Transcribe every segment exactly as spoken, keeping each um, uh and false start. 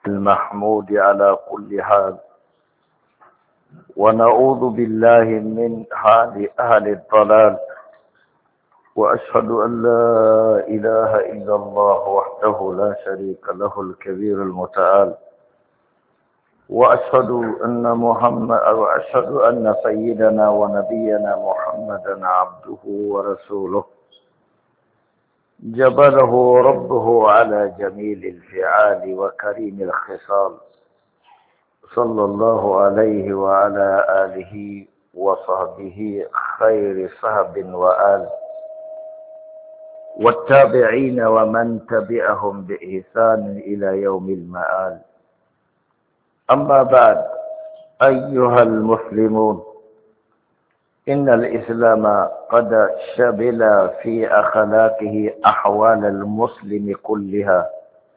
المحمود على كل حال، ونعوذ بالله من حال أهل الضلال. وأشهد أن لا إله إلا الله وحده لا شريك له الكبير المتعال. وأشهد أن محمد وأشهد أن سيدنا ونبينا محمدا عبده ورسوله، جبله ربه على جميل الفعال وكريم الخصال، صلى الله عليه وعلى آله وصحبه خير صحب وآل، والتابعين ومن تبعهم بإحسان إلى يوم المآل. أما بعد، أيها المسلمون، إن الإسلام قد شمل في أخلاقه أحوال المسلم كلها،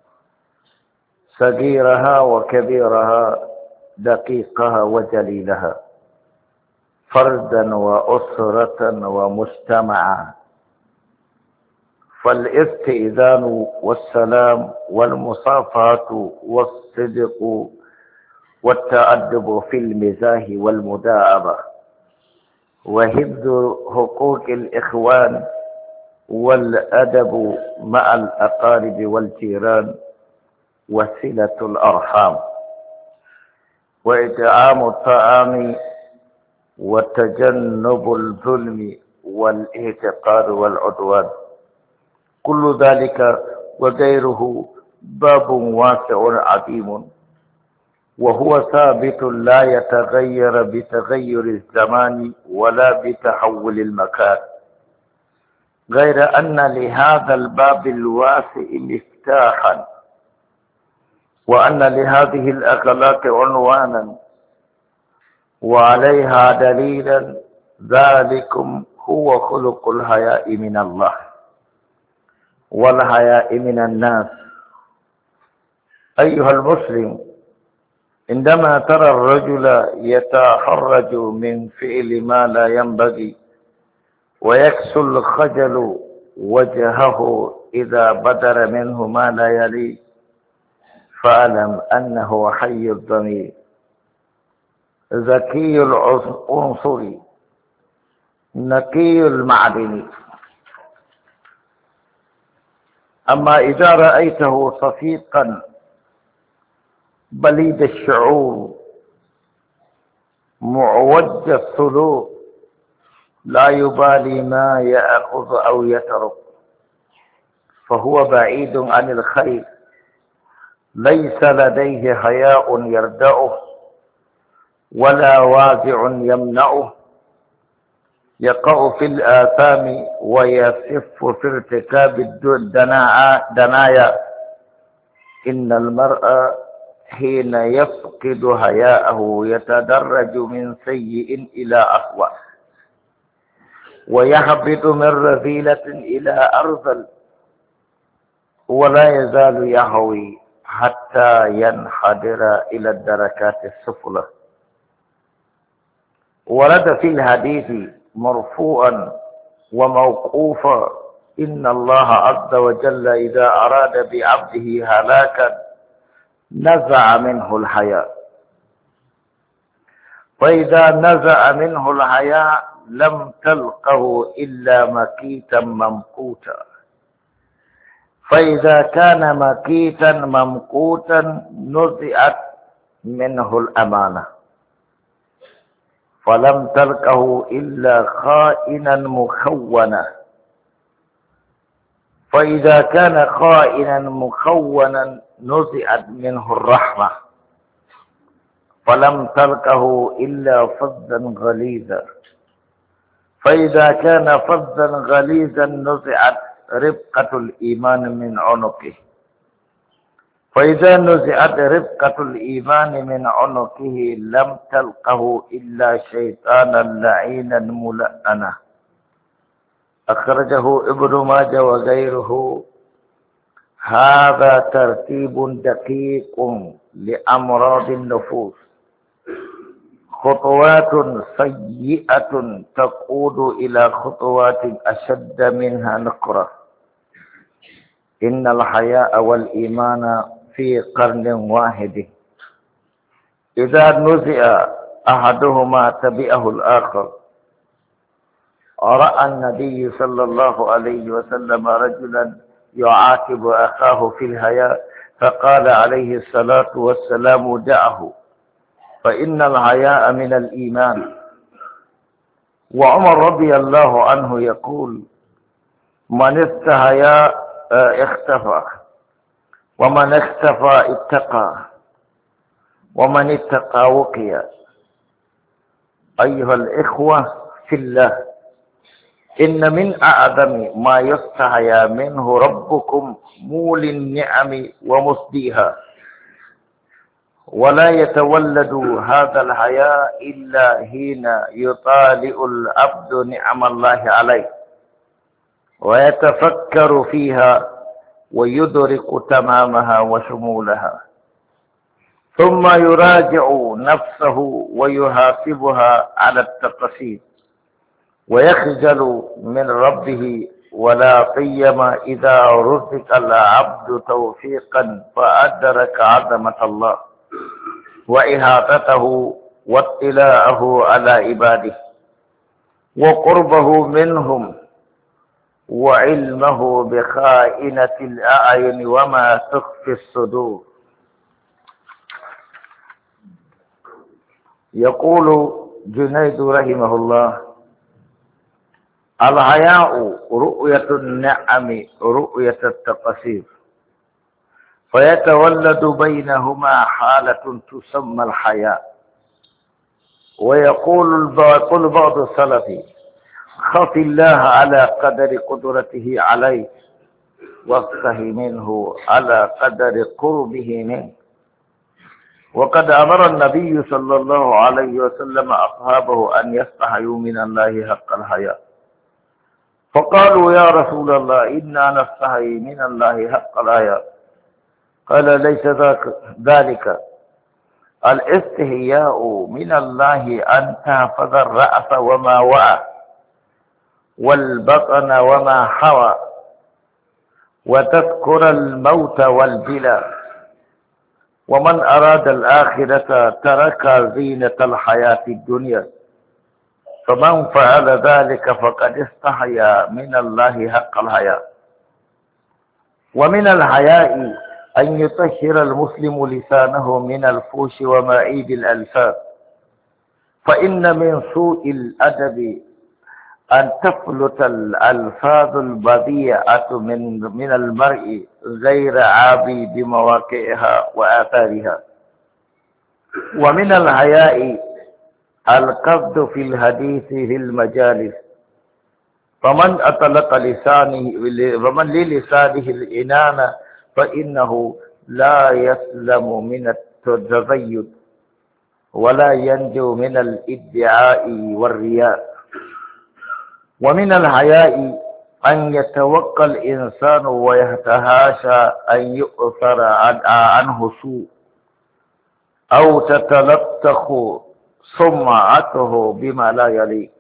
صغيرها وكبيرها، دقيقها وجليلها، فردا وأسرة ومجتمعا. فالاستئذان والسلام والمصافحة والصدق والتأدب في المزاح والمداعبة، وحفظ حقوق الإخوان، والأدب مع الأقارب والجيران، وصلة الأرحام، وإطعام الطعام، وتجنب الظلم والاحتقار والعدوان. كل ذلك وغيره باب واسع عظيم، وهو ثابت لا يتغير بتغير الزمان ولا بتحول المكان، غير أن لهذا الباب الواسع مفتاحا، وأن لهذه الأخلاق عنوانا وعليها دليلا. ذلكم هو خلق الحياء من الله والحياء من الناس. أيها المسلم، عندما ترى الرجل يتحرج من فعل ما لا ينبغي، ويكسو الخجل وجهه إذا بدر منه ما لا يليق، فاعلم أنه حي الضمير، ذكي العنصر، نقي المعدن. أما إذا رأيته صفيقا بليد الشعور، معوج السلوك، لا يبالي ما يأخذ أو يترك، فهو بعيد عن الخير، ليس لديه حياء يردعه ولا وازع يمنعه، يقع في الآثام ويسف في ارتكاب الدنايا. إن المرء حين يفقد حياءه يتدرج من سيء إلى أسوأ، ويهبط من رذيلة إلى أرذل، ولا يزال يهوي حتى ينحدر إلى الدركات السفلى. ورد في الحديث مرفوعا وموقوفا: إن الله عز وجل إذا أراد بعبده هلاكا نزع منه الحياء، فإذا نزع منه الحياء لم تلقه إلا مكيتا ممقوتا، فإذا كان مكيتا ممقوتا نزعت منه الأمانة، فلم تلقه إلا خائنا مخونا، فإذا كان خائنا مخونا نزعت منه الرحمة، فلم تلقه إلا فظا غليظا، فإذا كان فظا غليظا نزعت رفقة الإيمان من عنقه، فإذا نزعت رفقة الإيمان من عنقه لم تلقه إلا شيطانا لعينا ملأنا. أخرجه ابن ماجه وغيره. هذا ترتيب دقيق لأمراض النفوس، خطوات سيئة تقود إلى خطوات أشد منها نقرة. إن الحياء والإيمان في قرن واحد. إذا نزع أحدهما تبعه الآخر. رأى النبي صلى الله عليه وسلم رجلا يعاتب أخاه في الحياء، فقال عليه الصلاة والسلام: دعه، فإن الحياء من الإيمان. وعمر رضي الله عنه يقول: من استحيا اختفى، ومن اختفى اتقى، ومن اتقى وقي. أيها الإخوة في الله، إن من أعظم ما يستحيا منه ربكم مول النعم ومسديها، ولا يتولد هذا الحياء إلا حين يطالع العبد نعم الله عليه ويتفكر فيها ويدرك تمامها وشمولها، ثم يراجع نفسه ويحاسبها على التقصير ويخجل من ربه، ولا سيما إذا رزق العبد توفيقا فأدرك عظمة الله وإحاطته واطلاعه على عباده وقربه منهم وعلمه بخائنة الأعين وما تخفي الصدور. يقول جنيد رحمه الله: الحياء رؤية النعم رؤية التقصير، فيتولد بينهما حالة تسمى الحياء. ويقول بعض السلف: خف الله على قدر قدرته عليك، واستحي منه على قدر قربه منه. وقد أمر النبي صلى الله عليه وسلم أصحابه أن يستحيوا من الله حق الحياء، فقالوا: يا رسول الله، إنا نستحي من الله حق الحياء. قال: ليس ذلك، الاستحياء من الله أن تحفظ الرأس وما وعى، والبطن وما حوى، وتذكر الموت والبلى. ومن أراد الآخرة ترك زينة الحياة الدنيا، فمن فعل ذلك فقد استحيا من الله حق الحياء. ومن الحياء أن يطهر المسلم لسانه من الفوش ومعيب الألفاظ، فإن من سوء الأدب أن تفلت الألفاظ البذيئة من من المرء غير عابي بمواقعها وآثارها. ومن الحياء القصد في الحديث في المجالس، فمن أطلق لسانه فمن للسانه الإنانة فإنه لا يسلم من التزيد ولا ينجو من الادعاء والرياء. ومن الحياء أن يتوقى الإنسان ويتهاشى أن يؤثر عنه سوء أو تتلطخ سمعته بما لا يليق،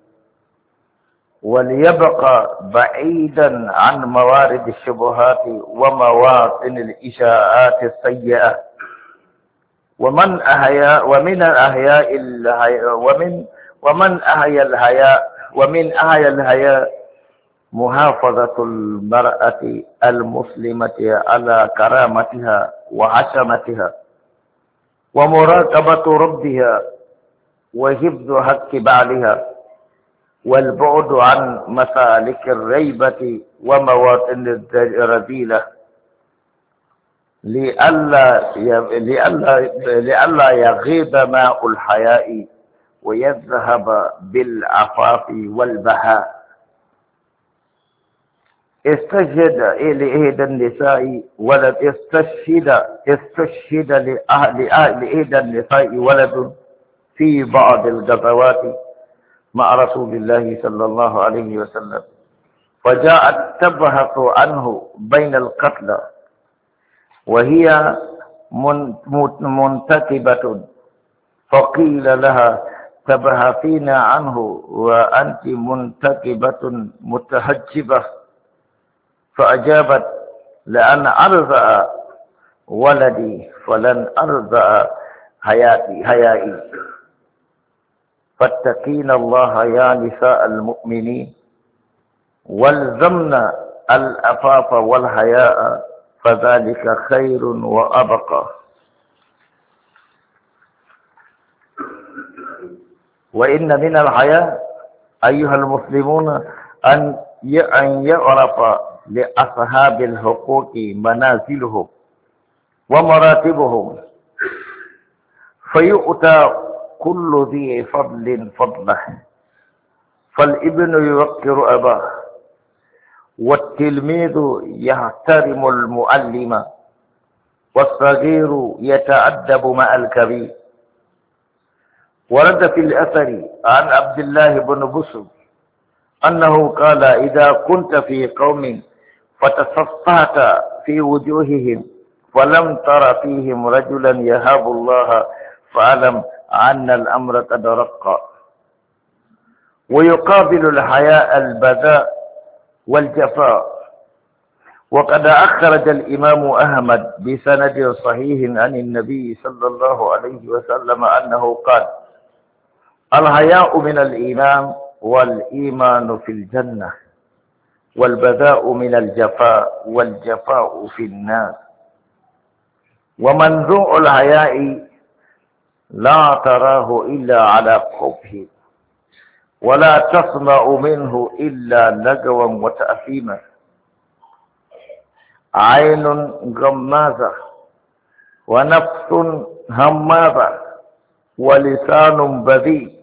وليبقى بعيدا عن موارد الشبهات ومواطن الإشاعات السيئة. ومن أحيا ومن الأحياء ومن ومن أحيا الحياء ومن أحيا الحياء محافظة المرأة المسلمة على كرامتها وحشمتها، ومراقبة ربها، وحفظ حق بعلها، والبعد عن مسالك الريبة ومواطن الرذيلة، لئلا لئلا لئلا يغيب ماء الحياء ويذهب بالعفاف والبهاء. استشهد لإحدى النساء ولد استشهد استشهد لأهل إحدى النساء ولد في بعض الغزوات مع رسول الله صلى الله عليه وسلم، فجاءت تبحث عنه بين القتلى وهي منتكبة، فقيل لها: تبحثين عنه وأنت منتكبة متحجبة؟ فأجابت: لأن أرضى ولدي فلن أرضى حياتي حيائي. فاتقين الله يا نساء المؤمنين، والزمنا الأفاف والحياء، فذلك خير وأبقى. وإن من الحياء أيها المسلمون أن أن يعرف لأصحاب الحقوق منازلهم ومراتبهم، فيؤتى كل ذي فضل فضله. فالابن يوقر أباه، والتلميذ يحترم المعلم، والصغير يتأدب مع الكبير. ورد في الأثر عن عبد الله بن بسر أنه قال: إذا كنت في قوم فتصفحت في وجوههم فلم تر فيهم رجلا يهاب الله، فاعلم أن الأمر قد رق. ويقابل الحياء البذاء والجفاء. وقد أخرج الإمام أحمد بسند صحيح عن النبي صلى الله عليه وسلم أنه قال: الحياء من الإيمان، والإيمان في الجنة، والبذاء من الجفاء، والجفاء في النار. ومنزوع الحياء لا تراه إلا على قبه، ولا تسمع منه إلا لغوا وتأثيما. عين غمازة، ونفس همازة، ولسان بذيء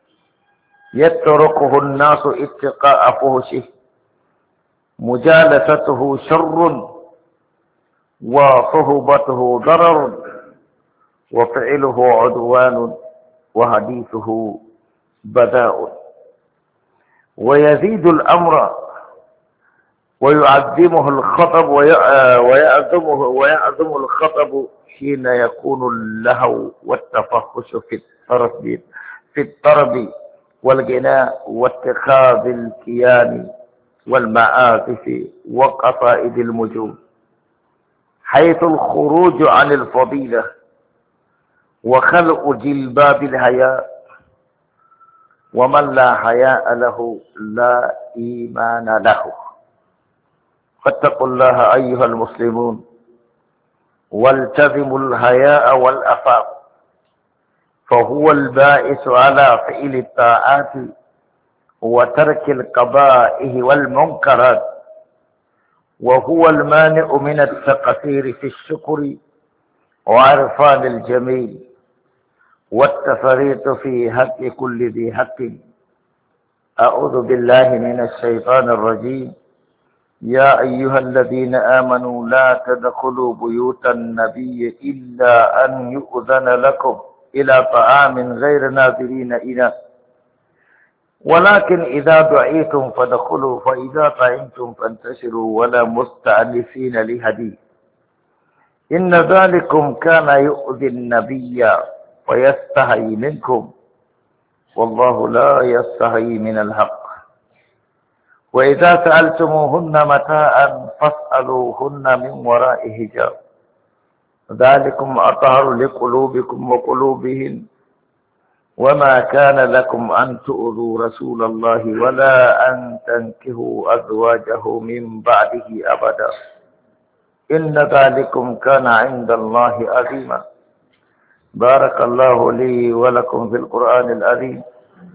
يتركه الناس اتقاء فحشه. مجالسته شر، وصحبته ضرر، وفعله عدوان، وحديثه بذاء. ويزيد الأمر ويعظمه الخطب ويعظمه ويعظم الخطب حين يكون اللهو والتفحش في الطرب في الطرب والغناء واتخاذ الكيان والمعازف وقصائد المجون، حيث الخروج عن الفضيلة وخلق جلباب الحياء. ومن لا حياء له لا إيمان له. فاتقوا الله أيها المسلمون، والتزموا الحياء والأفاق، فهو البائس على فعل الطاعات وترك القبائح والمنكرات، وهو المانع من التقصير في الشكر وعرفان الجميل والتفريط في حق كل ذي حق. أعوذ بالله من الشيطان الرجيم. يا أيها الذين آمنوا لا تدخلوا بيوت النبي إلا أن يؤذن لكم إلى طعام غير ناظرين إناه، ولكن إذا دعيتم فادخلوا، فإذا طعمتم فانتشروا ولا مستأنسين لحديث، إن ذلكم كان يؤذي النبي فيستحيي منكم، والله لا يستحيي من الحق. وإذا سألتموهن متاعا فاسألوهن من وراء حجاب، ذلكم أطهر لقلوبكم وقلوبهن. وما كان لكم أن تؤذوا رسول الله ولا أن تنكحوا أزواجه من بعده أبدا، إن ذلكم كان عند الله عظيما. بارك الله لي ولكم في القرآن العظيم،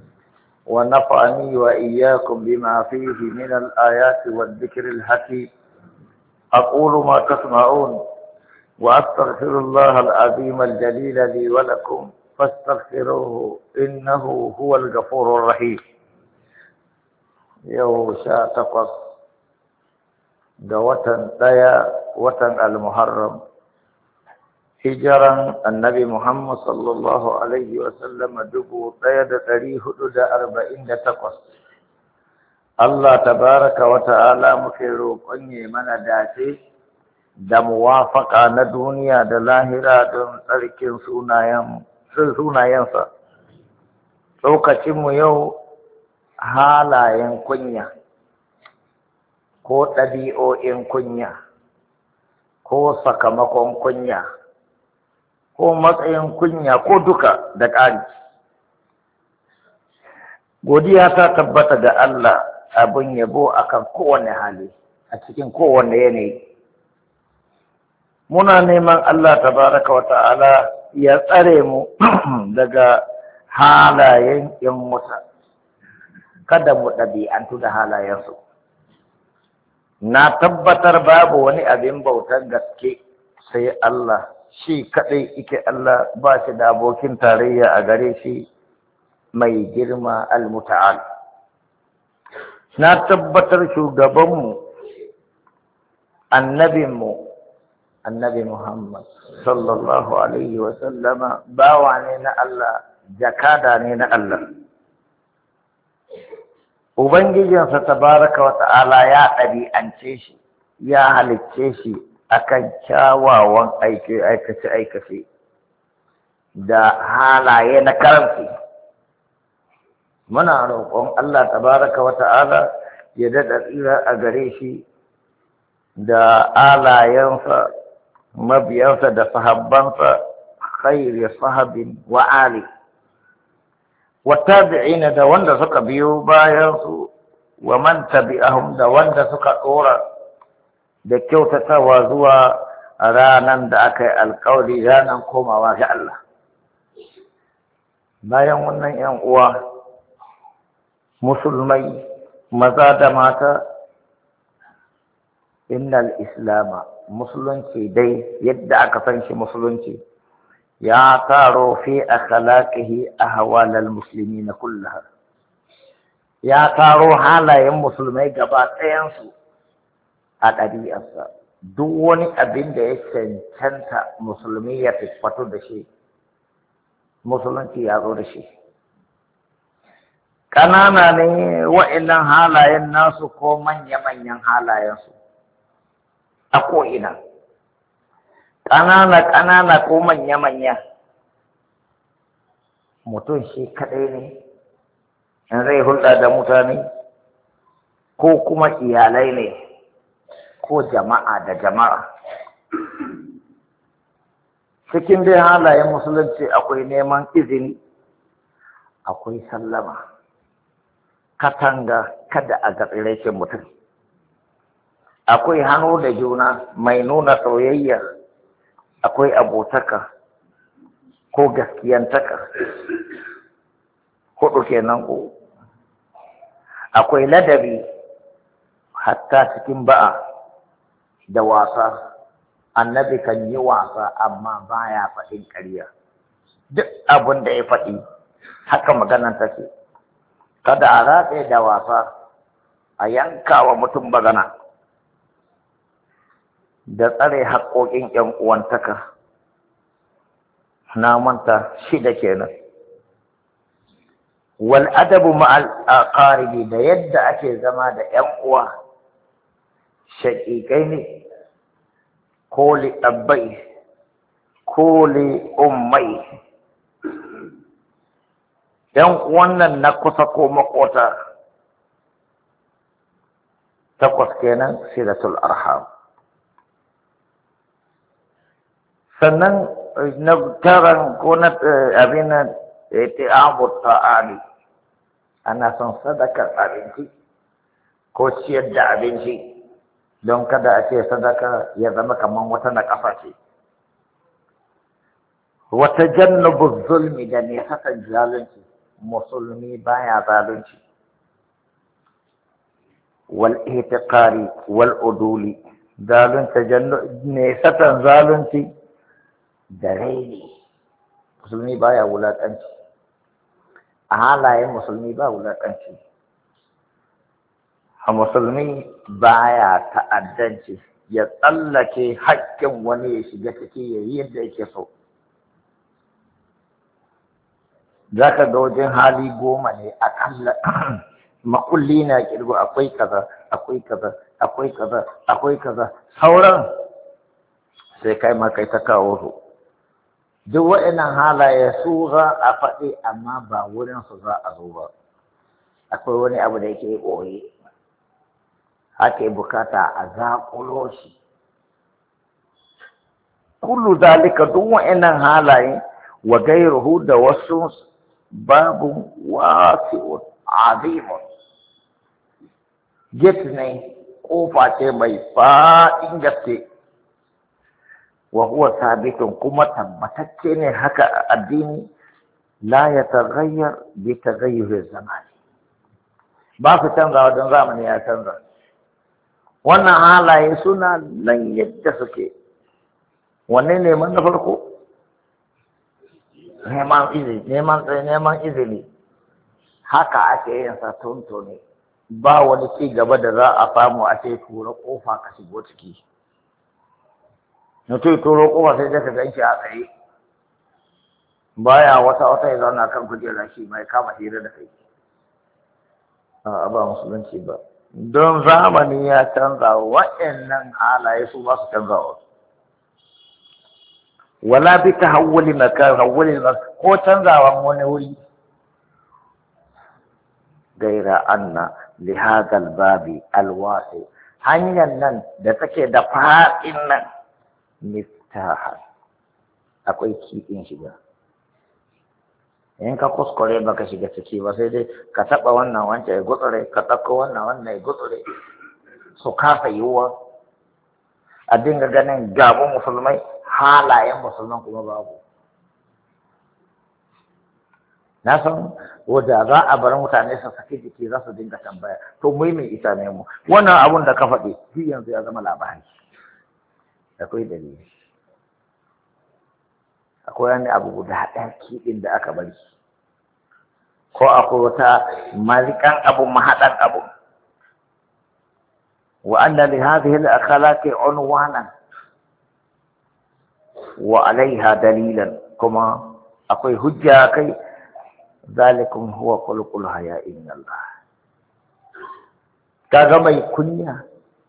ونفعني وإياكم بما فيه من الآيات والذكر الحكيم. أقول ما تسمعون، وأستغفر الله العظيم الجليل لي ولكم، فاستغفروه إنه هو الغفور الرحيم. يو شا تقص دوة ديا وطن المحرم، hijiran annabi Muhammad sallallahu alaihi wasallam dubu ɗaya da ɗari hudu da arba'in da takwas. Allah tabaraka wa ta'ala muke roƙon ya mana dace da muwafaka na duniya da lahira don tsarkin sunayen sunayensa. Lokacinmu yau halayen kunya ko ɗabi'o'in kunya ko sakamakon kunya ko matsayin kunya ko duka da ƙari. Godiya ta tabbata ga Allah abin yabo akan kowane hali a cikin kowane yanayi. Muna neman Allah tabaraka wa ta'ala ya tsare mu daga halayen ‘yan wuta, kada mu ɗabi'antu da halayensu. Na tabbatar babu wani abin bautar gaske sai Allah, shi kaɗai ike Allah ba shi da abokin tarayya a gare shi mai girma al-muta'al. Na tabbatar shugabanmu, annabinmu, annabi Muhammad sallallahu alaihi wa sallama bawa ne na Allah, jakada ne na Allah. Ubangijinsa tabaraka wa ta'ala ya ɗabi'ance shi, ya halicce shi akan kyawawan aikace-aikace da halaye na karamci. Muna roƙon Allah tabaraka wa ta'ala ya daɗa tsira a gare shi da alayensa, mabiyansa da sahabbansa, khairi sahabin wa ali. والتابعين da wanda suka biyo bayan su, wa man tabi'ahum da wanda suka dora da kyautatawa zuwa ranan da aka yi alƙawari, ranan komawa ga Allah. Bayan wannan ‘yan uwa musulmai maza da mata, innal islama, musulunci dai yadda aka san shi musulunci ya taro fi akhlaqihi ahwalal muslimina kullaha, ya taro halayen musulmai gaba ɗayansu a ɗabi'arsa. Duk wani abin da ya cancanta musulmi ya fito da shi, musulunci ya zo da shi. Ƙanana ne wa'annan halayen nasu ko manya-manyan halayensu a ko'ina, ƙanana-ƙanana ko manya-manya. Mutum shi kaɗai ne in zai hulɗa da mutane, ko kuma iyalai ne, ko jama'a da jama'a. Cikin dai halayen musulunci akwai neman izini, akwai sallama, katanga kada a gatsirashin mutum, akwai hannu da juna mai nuna soyayya, akwai abotaka ko gaskiyantaka, hudu kenan ko. Akwai ladabi hatta cikin ba'a da wasa. Annabi kan yi wasa amma baya faɗin ƙarya. Duk abin da ya faɗi haka maganan take. Kada a ratse da wasa a yanka wa mutum bagana. Da tsare haƙoƙin ƴan uwantaka, na manta shida kenan. Wal adabu ma'al aqaribi, da yadda ake zama da ƴan uwa, shaƙiƙai ne ko li abbai ko li ummai, ƴan uwan nan na kusa ko makota. Takwas kenan, silatul arham. Sannan na taran ko na abin nan iti'amu ta'ali, ana son sadakar abinci ko ciyar da abinci, don kada a ce sadaka ya zama kamar wata na ƙafa ce. Wata jannabu zulmi, da ne hakan zalunci, musulmi baya zalunci. Wal ihtiqari wal uduli, zalunta ne satan zalunci da raini. Musulmi baya wulaƙanci, a halayen musulmi ba wulaƙanci. A musulmi baya ta'addanci, ya tsallake haƙƙin wani ya shiga ciki ya yi yadda yake so. Za ka ga wajen hali goma ne akalla makulli na kirgo, akwai kaza akwai kaza akwai kaza akwai kaza, sauran sai kai ma kai ta kawo su. Duk waɗannan halaye su za a faɗi amma ba wurin su za a zo ba. Akwai wani abu da yake ɓoye, ake bukata a zaƙulo shi kullu zalika duk wa'annan halaye wa gairuhu da wasu babu wasi'un azimun get ne kofa ce mai faɗin gaske wa huwa sabitun kuma tabbatacce ne haka a addini la ya tagayyar bi tagayyurin zamani ba su canzawa don zamani ya canza wannan halaye suna nan yadda suke wanne neman na farko neman izini neman tsaye neman izini haka ake yin sa tuntuni ba wani ci gaba da za a samu a ce tura kofa ka shigo ciki mutum turo kofa sai ka gan shi a tsaye baya wata wata ya zauna kan kujera shi mai kama hira da kai a ba musulunci ba don zamani ya canza waɗannan halaye su ba su canzawa wala bi tahawuli makan hawuli ko canzawan wani wuri gaira anna li hadha babi alwasi hanyar nan da take da fadin nan miftaha akwai kiɗin shiga in ka kuskure baka shiga ciki ba sai dai ka taɓa wannan wancan ya gutsure ka ɗauko wannan wannan ya gutsure su kasa yiwuwa a dinga ganin gaban musulmai halayen musulman kuma babu na san wadda za a bar mutane su saki jiki za su dinga tambaya to mu mai isa ne mu wannan abun da ka faɗi shi yanzu ya zama labari akwai dalili akwai wani abu guda ɗaya kiɗin da aka bari ko akwai wata malikan abu mahaɗan abu wa anna li hadhihi al-akhlaqi unwanan wa alaiha dalilan kuma akwai hujja kai zalikum huwa khuluqul haya'i min Allah kaga mai kunya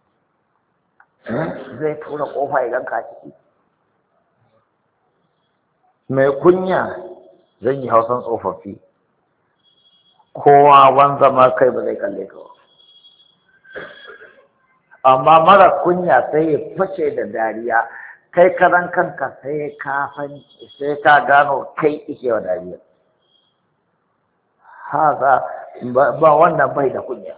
zai tura kofa idan ka ciki mai kunya zan yi hausan tsofaffi kowa wanza ma kai ba zai kalle ka ba amma mara kunya sai ya fashe da dariya kai karan kanka sai ka san sai ka gano kai ike wa dariya haza ba wannan bai da kunya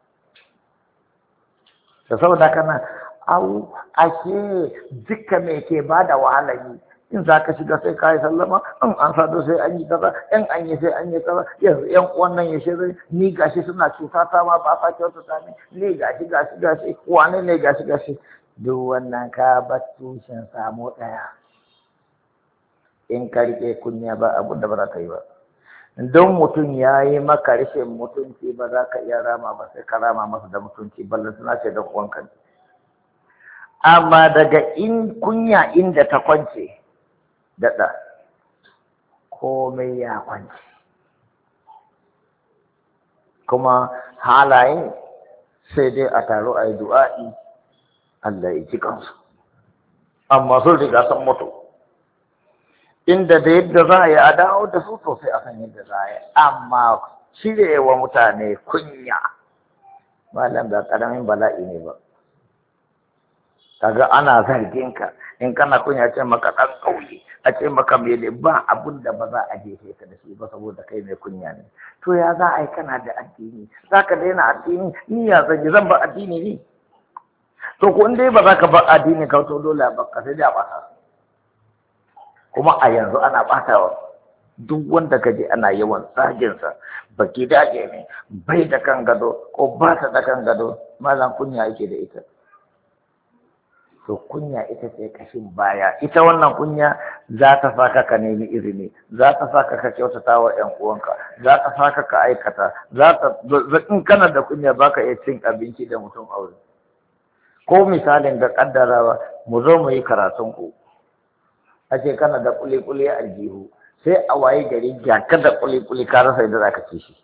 da saboda kana au ake duka me ke bada wahala yi in za ka shiga sai ka yi sallama in an sado sai an yi kaza in an yi sai an yi kaza yanzu yan wannan ya shirin ni gashi suna cuta ta ma ba sa kyautata ne ni gashi gashi gashi wane ne gashi gashi duk wannan ka bar tushen samu ɗaya in ka riƙe kunya ba abin da ba za ka yi ba don mutum ya yi maka rashin mutunci ba za ka iya rama ba sai ka rama masa da mutunci ballan suna ce da uwanka amma daga in kunya inda ta kwance daɗa komai ya kwance kuma halaye sai dai a taro a yi du'a'i Allah ya ji kansu amma sun riga sun mutu inda da yadda za a yi a dawo da su sosai a san yadda za a yi amma cire wa mutane kunya malam ba ƙaramin bala'i ne ba kaga ana zargin ka in kana kunya ce maka ɗan ƙauye a ce maka mele ba abun da ba za a jefe ka da shi ba saboda kai mai kunya ne to ya za a yi kana da addini za ka daina addini ni ya zan zan ba addini ne to ko in dai ba za ka bar addini ka to dole a baka sai dai a ɓata kuma a yanzu ana ɓatawa duk wanda ka je ana yawan tsaginsa baki dace ne bai da kan gado ko ba ta da kan gado malam kunya yake da ita to kunya ita ce kashin baya ita wannan kunya za ta saka ka nemi izini za ta saka ka kyautata wa ƴan uwanka za ta saka ka aikata za ta in kana da kunya baka iya cin abinci da mutum aure ko misalin ga kaddarawa mu zo mu yi karatun ku a ce kana da kuli-kuli a aljihu sai a waye gari ga ka da kuli-kuli ka rasa yadda za ka ce shi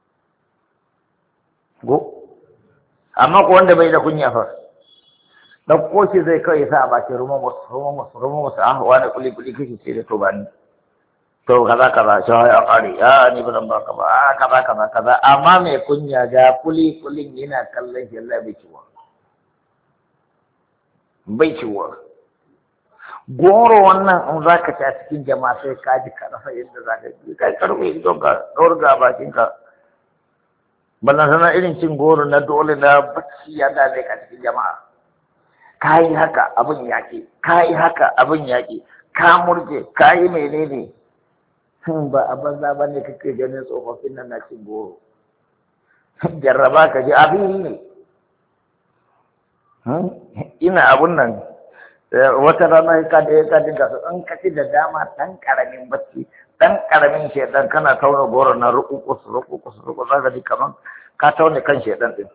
go amma ko wanda bai da kunya fa ɗauko shi zai kawai sa a baki ruman wasu ruman wasu ruman wasu ah wani kuli-kuli kake ce da to ba ni to kaza kaza shi ya ƙare ya ni ba zan baka ba a kaza kaza kaza amma mai kunya ga kuli-kulin yana kallon shi Allah bai ciwa bai ciwa goro wannan in za ka ci a cikin jama'a sai ka ji ka rasa yadda za ka yi kai karfe don ka ɗaurga bakinka ballan sana irin cin goro na dole na bacci ya dame ka cikin jama'a ka yi haka abin yaƙi ka yi haka abin yaƙi ka murje ka yi menene ba a banza ba ne kake ganin tsofaffin nan na cin goro jarraba ka ji abin ne ina abun nan wata rana ka da ka dinga su an kaci da dama dan karamin bacci dan karamin shedan kana tauna goro na rukukus rukukus rukukus zaka ji kaman ka tauna kan shedan din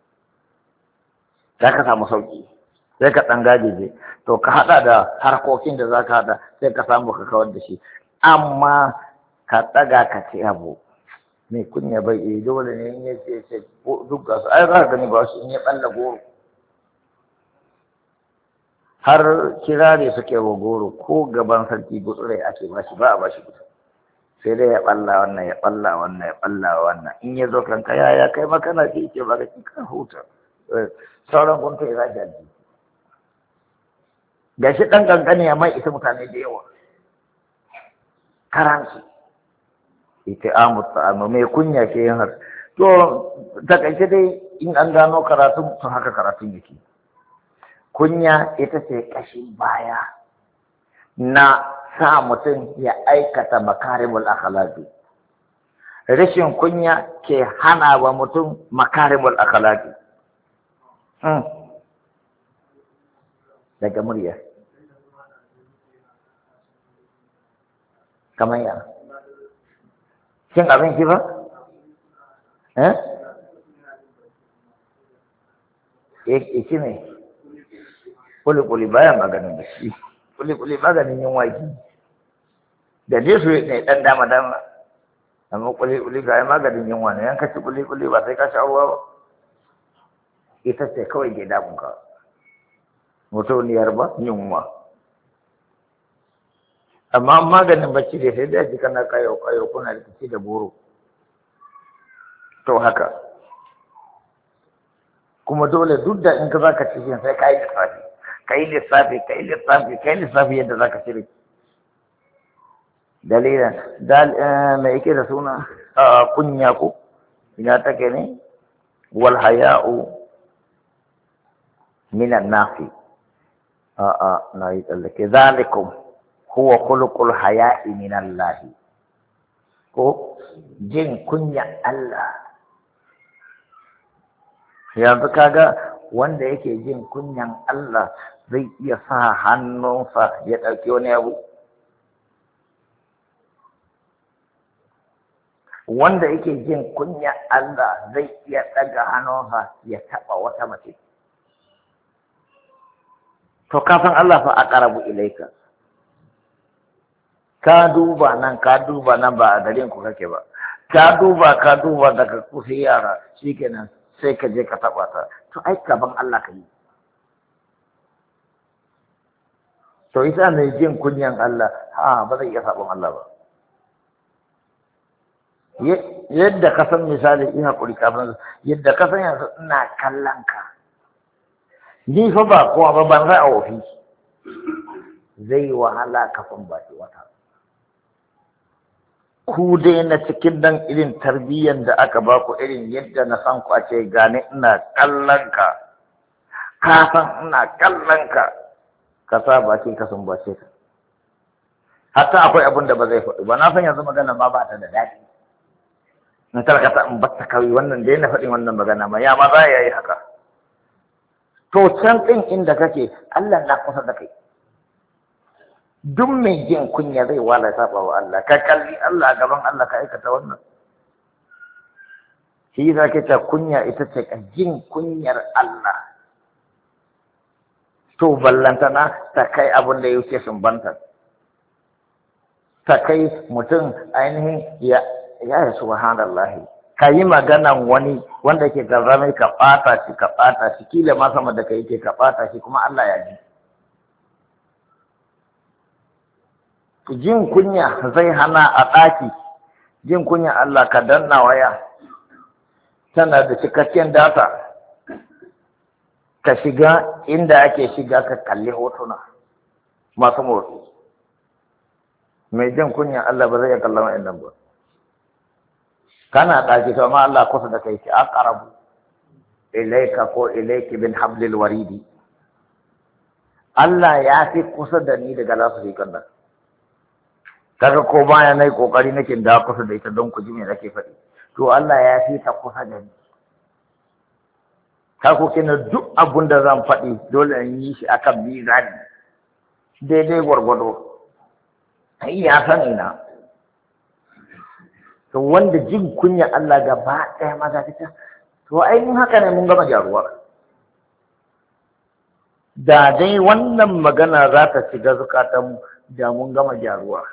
za ka samu sauki sai ka dan gajeje to ka hada da harkokin da zaka hada sai ka samu ka kawar da shi amma ka daga ka ci abu mai kunya bai yi dole ne in ya ce ce duk gasu ai za ka gani ba shi in ya balla goro har kirare suke wa goro ko gaban sarki gutsurai ake ba shi ba a ba shi gudu sai dai ya balla wannan ya balla wannan ya balla wannan in ya zo kanka ya ya kai makana ce ke ba ka kan huta sauran kunta ya zaji alji ga shi ɗan kankani ya mai isa mutane da yawa karanci ita amurta amma mai kunya ke yin har to takaice dai in an gano karatun to haka karatun yake kunya ita ce ƙashin baya na sa mutum ya aikata makarimul akhlaqi rashin kunya ke hana wa mutum makarimul akhlaqi hmm. daga murya kamar ya cin abinci ba eh eh ne kuli-kuli baya maganin da shi kuli-kuli maganin yin waki da dai su ne dan dama-dama amma kuli-kuli ga yi maganin yin wani yan kaci kuli-kuli ba sai ka sha ruwa ba ita ce kawai ke damunka mutuniyar ba yunwa amma maganin bacci da sai da jika na kayo-kayo kuna rikici da buru to haka kuma dole duk da in ka za ka cikin sai ka yi lissafi ka yi lissafi ka yi lissafi ka yi lissafi yadda za ka cire dalilin mai yake da suna kunya ko ina take ne wal haya'u minan nafi a'a na yi tsallake zalikum huwa khuluqul haya'i minan lahi ko jin kunya Allah yanzu kaga wanda yake jin kunyan Allah zai iya sa hannunsa ya ɗauki wani abu wanda yake jin kunyan Allah zai iya ɗaga hannunsa ya taɓa wata mace to kafin Allah fa aqrabu ilaika ka duba nan ka duba nan ba a garin ku kake ba ka duba ka duba daga kusa yara shikenan sai ka je ka taɓa ta to ai gaban Allah ka yi to ita ne jin kunyan Allah ha ba zai iya sabon Allah ba yadda ka san misali ina hakuri kafin yadda ka san yanzu ina kallon ka ni fa ba kowa ba ban sai a ofis zai wahala kafin ba shi wata ku dai na cikin dan irin tarbiyyar da aka ba ku irin yadda na san ku a ce gane ina kallon ka ka san ina kallon ka ka sa baki ka sun bace ka hatta akwai abin da ba zai faɗi ba na san yanzu magana ma ba ta da daɗi na tarkata in batta kawai wannan dai na faɗin wannan magana ma ya ma za ya yi haka to can ɗin inda kake Allah na kusa da kai duk mai jin kunya zai wala saba wa Allah ka kalli Allah a gaban Allah ka aikata wannan shi yasa ke ta kunya ita ce ka jin kunyar Allah to ballantana ta kai abin da yake sumbanta ta kai mutum ainihin ya ya subhanallahi ka yi maganan wani wanda ke garrame ka ɓata shi ka ɓata shi kila ma sama da ka yake ka ɓata shi kuma Allah ya ji jin kunya zai hana a ɗaki jin kunya Allah ka danna waya tana da cikakken data ka shiga inda ake shiga ka kalli hotuna masu motsi. Mai jan kunya Allah ba zai iya kallon wa'annan ba. Kana ɗaki to amma Allah kusa da kai ki aqrabu ilayka ko ilayki bin hablil waridi. Allah ya fi kusa da ni daga lasu fi kanda. Kaga ko baya nayi kokari nake da kusa da ita don ku ji me nake faɗi. To Allah ya fi ta kusa da ni. Ka ko kenan duk abun da zan faɗi dole in yi shi akan mizani. Daidai gwargwado. Ai ya sani na. To wanda jin kunya Allah gaba ɗaya maza ta to ai mun haka ne mun gama jaruwa. Da dai wannan magana za ta shiga zukatan da mun gama jaruwa.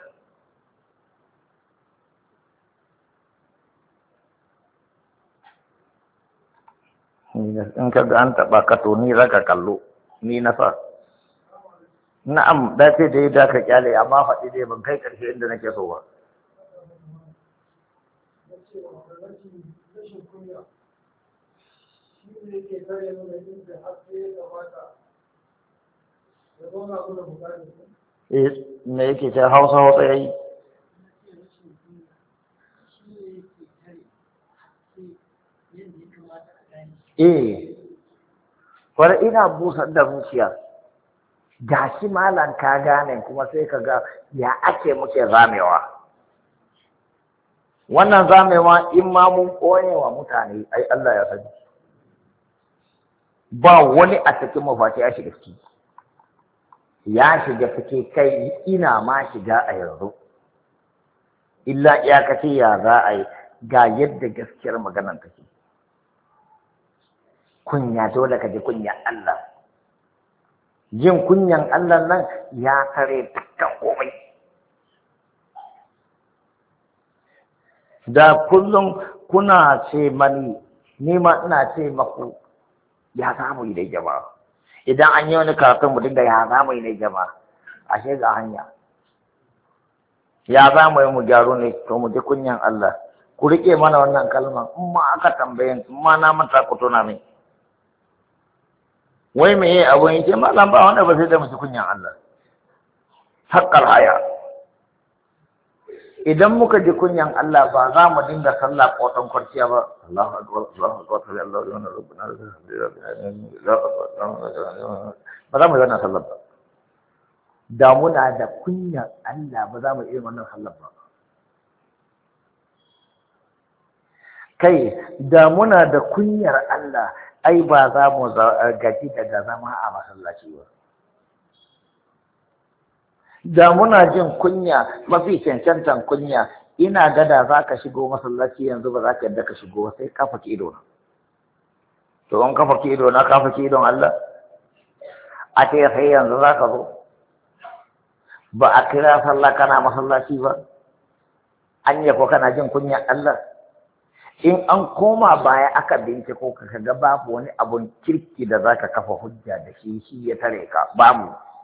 In ka ga an taɓa ka to ni za ka kallo ni na sa. Na'am da ce dai da ka kyale amma faɗi dai ban kai ƙarshe inda nake so ba. Eh me yake ce Hausa Hausa yayi? Eh kwar ina busar da zuciya. Ga shi malam ka gane kuma sai ka ga ya ake muke zamewa. Wannan zamewa in ma mun koye wa mutane ai Allah ya sani. Ba wani a cikin mafati ya shiga ciki. Ya shiga ciki kai ina ma shiga a yanzu. Illa iyakaci ya za a yi ga yadda gaskiyar maganar take. Kunya dole ka ji kunyan Allah. Jin kunyan Allah nan ya kare dukkan komai. Da kullum kuna ce mani, ni ma ina ce maku ya samu yi da jama'a. Idan an yi wani karatun mu dinga ya samu yi da jama'a, ashe ga hanya. Ya za mu yi mu gyaru ne, to mu ji kunyan Allah. Ku riƙe mana wannan kalman, in ma aka tambaye in ma na manta ku tuna min. Wai me yi abun yake malam ba wanda ba sai da mu ji kunyan Allah. Haƙƙal haya. Idan muka ji kunyan Allah ba za mu dinga sallah ƙoton kwarciya ba. Allahu akbar, Allahu akbar, Allahu akbar, ba za mu yi wannan sallah ba. Da muna da kunyan Allah ba za mu iya wannan sallah ba. Kai, da muna da kunyar Allah, ai ba za mu gaji daga zama a masallaci ba. Da muna jin kunya, mafi cancantan kunya, ina gada za ka shigo masallaci yanzu ba za ka yadda ka shigo sai ka faki ido na. To, in ka faki ido na, ka faki idon Allah? A ce sai yanzu za ka zo. Ba a kira sallah kana masallaci ba. Anya ko kana jin kunya Allah? In an koma baya aka binciko ka ga babu wani abun kirki da za ka kafa hujja da shi shi ya tare ka babu.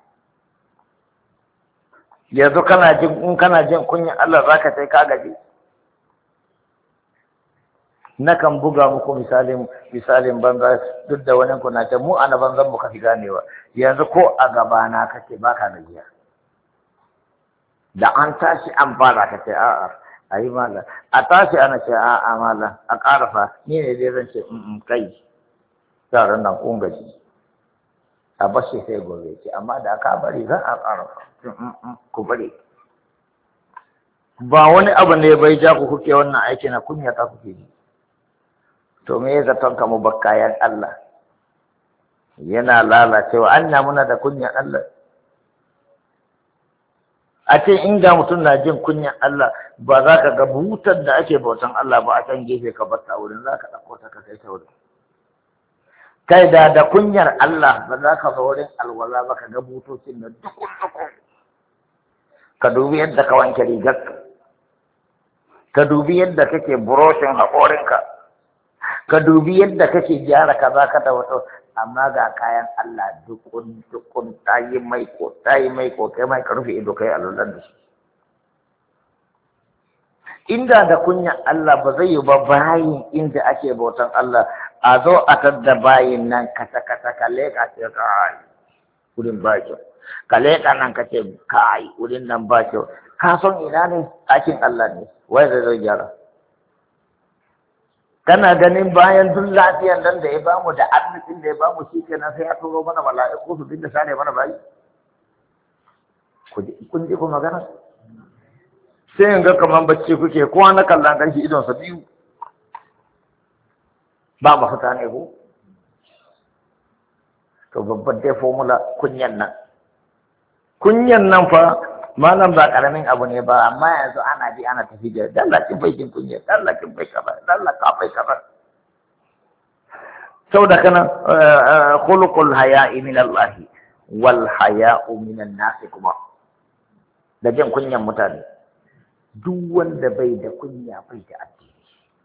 Yanzu kana jin in kana jin kunyan Allah za ka sai ka gaji. Nakan buga muku misalin misalin banza duk da wani kuna ce mu ana banzan mu ka fi ganewa. Yanzu ko a gabana kake baka gajiya. Da an tashi an fara ka ce a'a a yi mala a tashi ana ce a'a mala a ƙarafa ni ne dai zan ce in kai taron nan kun gaji a bashi sai gobe ce amma da aka bari za a ƙarafa ku bari ba wani abu ne bai ja ku kuke wannan aiki na kunya ta kuke ji to me ya zaton ka mu bakkayan Allah yana lalacewa anya muna da kunyan Allah a ce in ga mutum na jin kunyan Allah ba za ka ga butar da ake bautan Allah ba a can gefe ka bar ta wurin za ka ɗauko ta ka kai ta wurin kai da da kunyar Allah ba za ka zo wurin alwala ba ka ga butocin da dukun dukun ka dubi yadda ka wanke rigarka ka dubi yadda kake buroshin haƙorinka ka dubi yadda kake gyara kaza ka da wato amma ga kayan Allah dukun dukun tayi mai ko tayi mai ko kai mai ka rufe ido kai alullan da shi inda da kunya Allah ba zai yi ba bayin inda ake bautan Allah a zo a tadda bayin nan kasa kasa kalle ka ce kai kudin baki ka leƙa nan ka ce kai wurin nan ba kyau, ka son ina ne ɗakin Allah ne, wai zai zai gyara. Kana ganin bayan duk lafiyan nan da ya bamu da arzikin da ya bamu shi kenan sai ya turo mana mala'iku su dinga sare mana bayi. Kun ji ku magana? Sai in ga kamar bacci kuke, kowa na kallon ganshi idonsa biyu. Ba mafita ne ko? To babban dai formula kunyan nan. Kunyan nan fa malam ba karamin abu ne ba, amma yanzu ana bi ana tafi da dallakin bai jin kunya, dallakin bai kaza, dallaka bai kaza. Saboda kana khuluqul haya'i min Allah wal haya'u min an-nas kuma. Da jin kunyan mutane. Duk wanda bai da kunya bai da addini.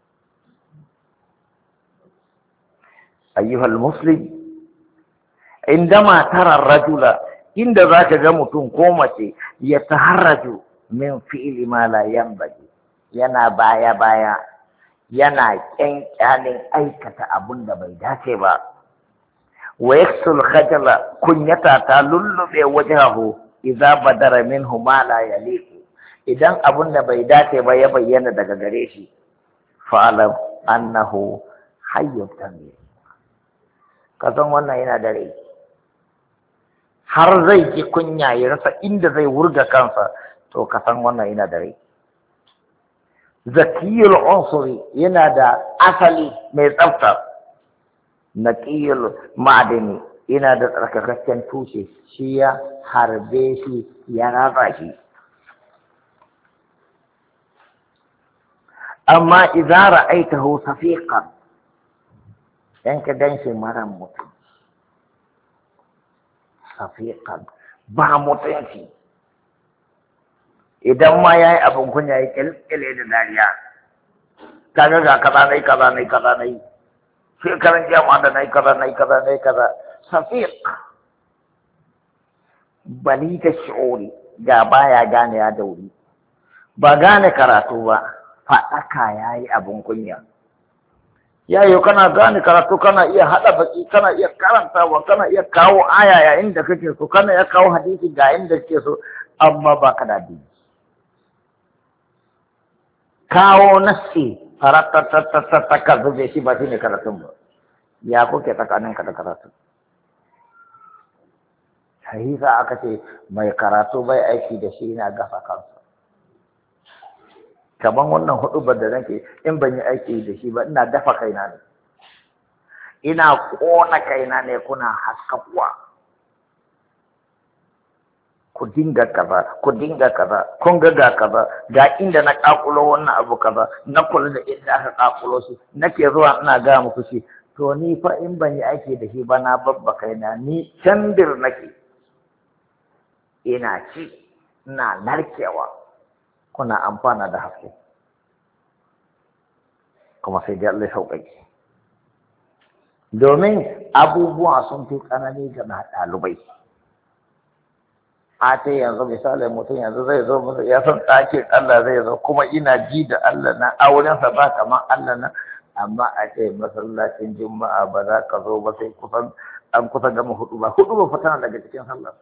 Ayyuhal muslim, indama tara rajula, inda za ka ga mutum ko mace ya taharraju min fi'li ma la yanbaghi, yana baya baya, yana kyankyanin aikata abun da bai dace ba, wa yaksul khajala, kunyata ta lullube wajhahu idza badara minhu ma la yaliqu, idan abun da bai dace ba ya bayyana daga gare shi, fa'alam annahu hayyun tamim, ka san wannan yana da rai, har zai ji kunya ya rasa inda zai wurga kansa, to ka san wannan yana da rai. Zakiyul unsuri, yana da asali mai tsafta. Naqiyul ma'adini, yana da tsarkakakken tushe, shi ya harbe shi ya ratsa shi. Amma idza ra'aitahu safiqan, dan ka ganshi mara mutum, safiqan, ba mutunci, idan ma yayi abin kunya ya kyalkyale da dariya, kaga ga kaza nai kaza nai kaza nai, shekaran jama'a da nai kaza nai kaza nai kaza, safiq, bali ta shi'uri, ga baya gane ya dauri, ba gane karatu ba, faɗaka yayi abin kunya. Yayo kana gane karatu, kana iya haɗa baki, kana iya karantawa, kana iya kawo aya yayin da kake so, kana iya kawo hadisi ga inda kake so, amma ba ka da addini. Kawo nassi faratatatata ka zube shi ba shine karatun ba. Ya kuke tsakanin ka da karatu? Sai za aka ce mai karatu bai aiki da shi yana gafa kansa. Kaman wannan huɗubar da nake, in ban yi aiki da shi ba ina dafa kaina ne, ina ƙona kaina ne, kuna haskakuwa, ku dinga kaza, ku dinga kaza, kun ga ga kaza, ga inda na ƙaƙulo wannan abu kaza, na kula da inda aka ƙaƙulo shi, nake zuwa ina ga muku shi, to ni fa in ban yi aiki da shi ba na babba kaina, ni candir nake, ina ci, ina narkewa. Kuna amfana da haske, kuma sai dai Allah ya sauƙaƙe, domin abubuwa sun fi tsanani ga ɗalibai. A ce yanzu misali mutum yanzu zai zo musu ya san ɗakin Allah zai zo, kuma ina ji da Allah na aurensa ba kamar Allah na, amma a ce masallacin juma'a ba za ka zo ba sai kusan an kusa gama hudu ba, hudu ba fata daga cikin sallar.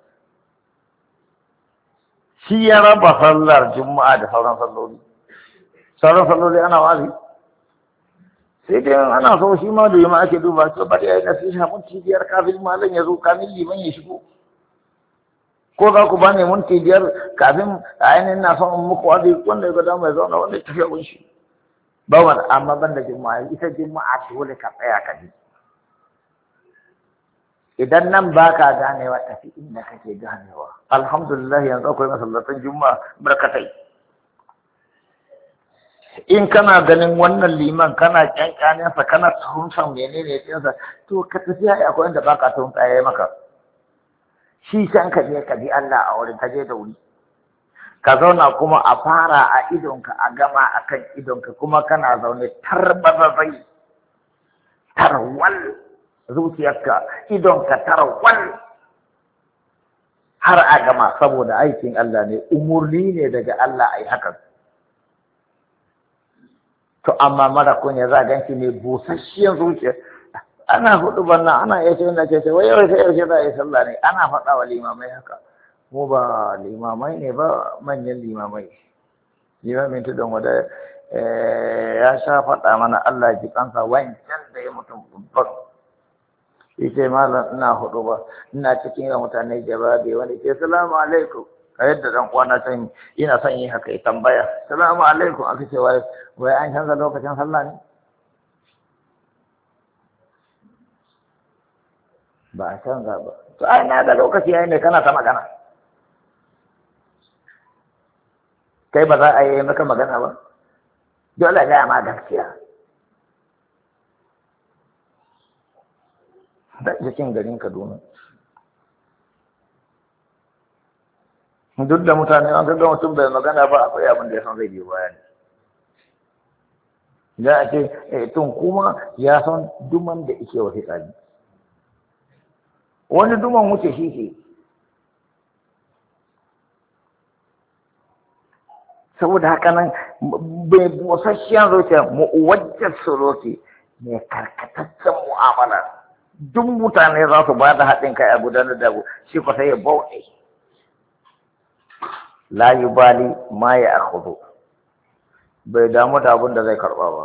Shi ya raba sallar juma'a da sauran salloli. Sauran salloli ana wazi. Sai dai ana so shi ma da yamma ake duba, to bari yayi nasiha mun biyar kafin malam ya zo, kamin liman ya shigo. Ko za ku bani mun biyar kafin ainihin na son muku wazi, wanda ya gada mai zauna, wanda ya tafiya kun shi. Ba wani, amma ban da juma'a, ita juma'a dole ka tsaya ka ji. Idan nan ba ka ganewa, tafi inda kake ganewa. Alhamdulillah yanzu akwai masallatan juma'a barkatai. In kana ganin wannan liman kana kyankyaninsa, kana tuhumsan menene ɗinsa, to ka tafi ya akwai inda ba ka tuhumsa ya yi maka. Shi san ka je ka bi Allah a wurin, ka je da wuri. Ka zauna kuma a fara a idonka, a gama a kan idonka, kuma kana zaune tarbazazai, tarwal. Zuciyarka, idonka tarwal, har a gama, saboda aikin Allah ne, umurni ne daga Allah a yi hakan. To amma mara kunya za a ganci ne busasshiyar zuciya. Ana hudu banna, ana iya ce wanda ke ce, wai yau sai yaushe za a yi sallah ne, ana faɗa wa limamai haka. mu ba limamai ne ba, manyan limamai. Limamin tudun wada ya sha faɗa mana Allah ji kansa wancan da ya mutum babban. Ita malam ina hudu ba, ina cikin yawan mutane jawabi wani ke salamu alaikum. A yadda dan kwana can ina son yi haka ya tambaya. Salamu alaikum aka ce wai wai an canza lokacin sallah ne? Ba a canza ba. To ai na da lokaci yayin ne kana ta magana. Kai ba za a yi maka magana ba. Dole ga ma gaskiya. Da cikin garin Kaduna. Duk da mutane an ga mutum bai magana ba akwai abin da ya san zai biyo baya ne. Za a ce tun kuma ya san duman da ike wa fitsari. Wani duman wuce shi ke. Saboda haka nan bai busasshen zuciya mu'uwajjar suruki mai karkataccen mu'amala. Duk mutane za su ba da haɗin kai a gudanar da abu shi ko sai ya bauɗe. La yubali ma ya akhudhu. Bai damu da abin da zai karɓa ba.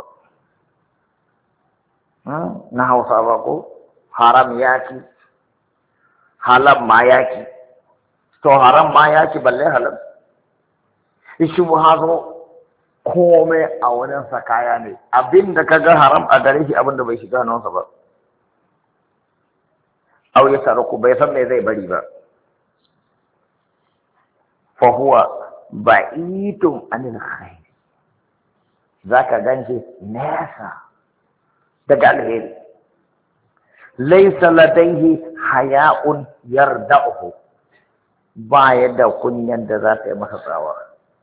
Na Hausa ba ko haram yaki, halal ma yaki. To haram ma yaki balle halal. Ishi bu hazo komai a wurinsa kaya ne. Abin da ka ga haram a gare shi abin da bai shiga hannunsa ba. Au ya ku bai san me zai bari ba. Fa huwa ba'itun anil khair. Zaka ganshi nesa daga alheri. Laysa ladaihi haya'un yarda'uhu. Ba yadda kunyan da za ta yi masa tsawa.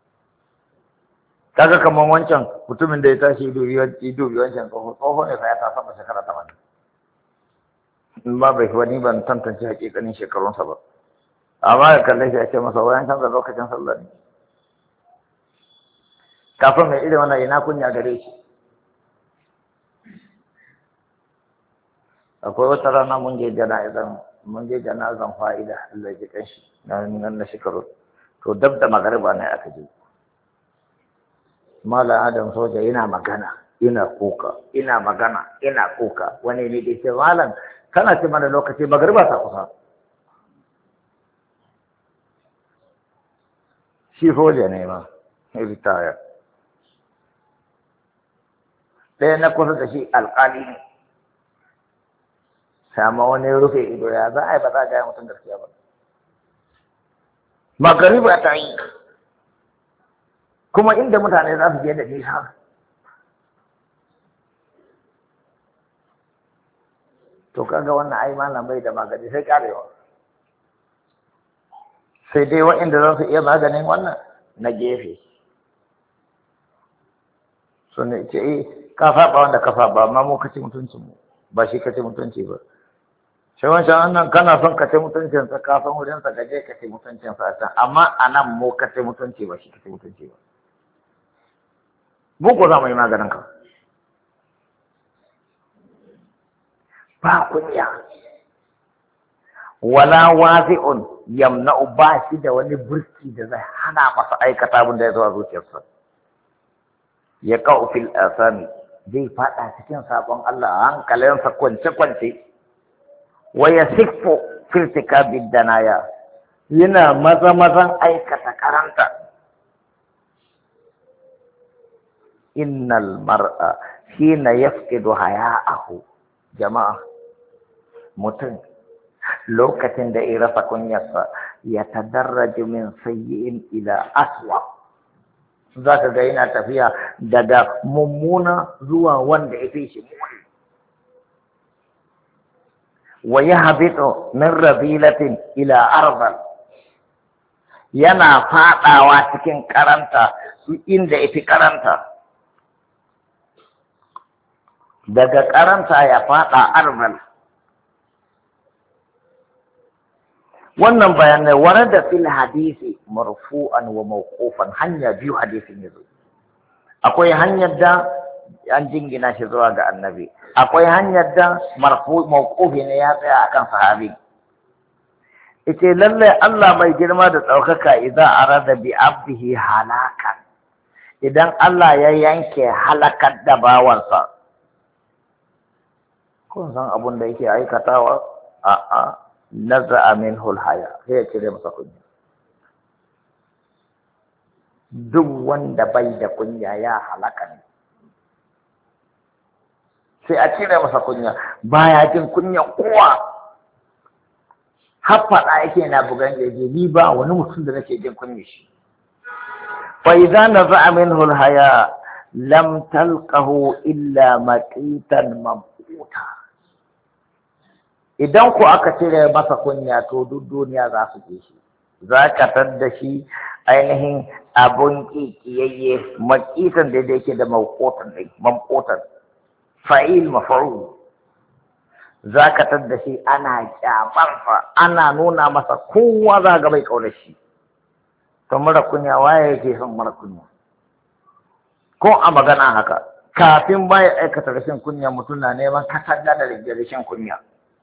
Kaga kaman wancan mutumin da ya tashi ido wancan tsoho tsoho ne fa ya ta sama shekara tamanin. In ba bai wani ban tantance hakikanin shekarunsa ba. Amma da kalle shi ya ce masa wayan canza lokacin sallah ne. Kafin mai irin wannan ina kunya gare shi. Akwai wata rana mun je jana'izan mun je jana'izan fa'ida Allah ya kanshi nan na shekaru. To dab da magariba ne aka je. Malam Adam soja yana magana, ina kuka, ina magana, ina kuka. Wani ne da ce malam kana ce mana lokaci magariba ta kusa. Shi soja ne ma, ya ritaya. Ɗaya na kusa da shi alƙali ne. Sama wani rufe ido ya za a yi ba za a gaya mutum gaskiya ba. Magariba ta yi. Kuma inda mutane za su je da nisa. To kaga wannan ai malam bai da magani sai karewa. Sai dai waɗanda za su iya maganin wannan na gefe. So ne ce eh ka faɓa wanda ka faɓa amma mu kace mutuncin mu ba shi kace mutunci ba. Sai wancan annan kana son kace mutuncin sa ka san wurin sa gaje kace mutuncin sa can amma anan mu kace mutunci ba shi kace mutunci ba. Mu ko za mu yi maganin ka. Ba kunya. Wala wazi'un yamna'u ba shi da wani burki da zai hana masa aikata abin da ya zo a zuciyarsa. Ya ka'u fil asami zai fada cikin sabon Allah hankalinsa kwance-kwance. Wa yasikfu fil tikabid danaya yana maza-mazan aikata karanta. Innal mar'a hina yafqidu haya'ahu jama'a mutum lokacin da ya rasa kunyarsa ya tadarraju min sayyi'in ila aswa zaka ga yana tafiya daga mummuna zuwa wanda ya fi shi muni wa yahbitu min rabilatin ila arzal yana fadawa cikin karanta su inda ya fi karanta daga karanta ya fada arzal. Wannan bayanai wani da fil hadisi marfu'an wa mawqufan hanya biyu hadisin yazo. Akwai hanyar da an jingina shi zuwa ga annabi, akwai hanyar da marfu mawqufi ne ya tsaya akan sahabi. ita lalle Allah mai girma da ɗaukaka idan arada bi abdihi halakan idan Allah ya yanke halakar da bawansa kun san abun da yake aikatawa a'a naza'a minhu alhaya sai ya cire masa kunya duk wanda bai da kunya ya halaka ne sai a cire masa kunya baya jin kunya kowa har faɗa yake na bugan jeje ni ba wani mutum da nake jin kunya shi fa idza naza'a minhu alhaya lam talqahu illa maqitan mamquta idan ku aka cire masa kunya to duk duniya za su je shi za ka tadda shi ainihin abun kikiyayye makitan da yake da mawqutan ne mamqutan fa'il maf'ul za ka tadda shi ana kyamarsa ana nuna masa kowa za ga bai kaunar shi to mara kunya waye yake son mara kunya ko a magana haka kafin baya aikata rashin kunya mutum na neman katanga da rashin kunya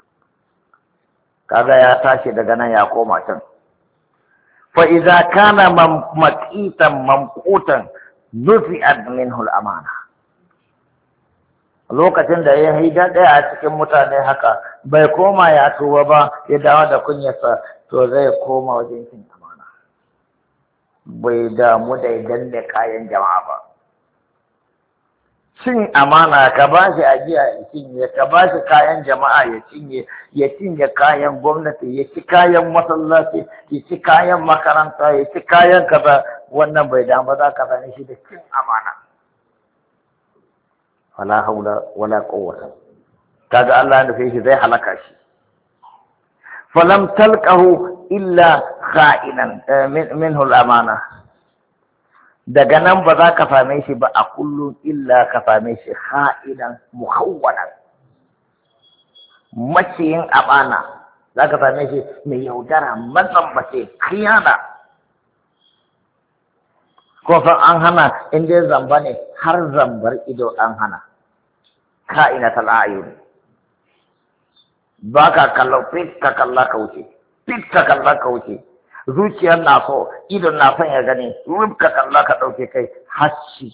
kaga ya tashi daga nan ya koma can fa idza kana maqitan mamqutan nufi'at minhu al-amana lokacin da ya haida daya a cikin mutane haka bai koma ya tuba ba ya dawo da kunyarsa to zai koma wajen cin amana bai damu da idan da kayan jama'a ba cin amana ka ba shi ajiya ya cinye ka ba shi kayan jama'a ya cinye ya cinye kayan gwamnati ya ci kayan masallaci ya ci kayan makaranta ya ci kayan kaza wannan bai damu za ka sani shi da cin amana wala haula wala quwwata kaga Allah ya nufe shi zai halaka shi falam talqahu illa kha'inan minhu al-amana daga nan ba za ka same shi ba a kullum illa ka same shi ha'idan muhawwanan maciyin amana za ka same shi mai yaudara matsambace khiyana ko fa an hana in dai zamba ne har zambar ido an hana ka'ina tal'ayun ba ka kallo fit ka kalla ka wuce fit ka kalla ka wuce zuciyar na so idon na son ya gani rub ka kalla ka ɗauke kai hacci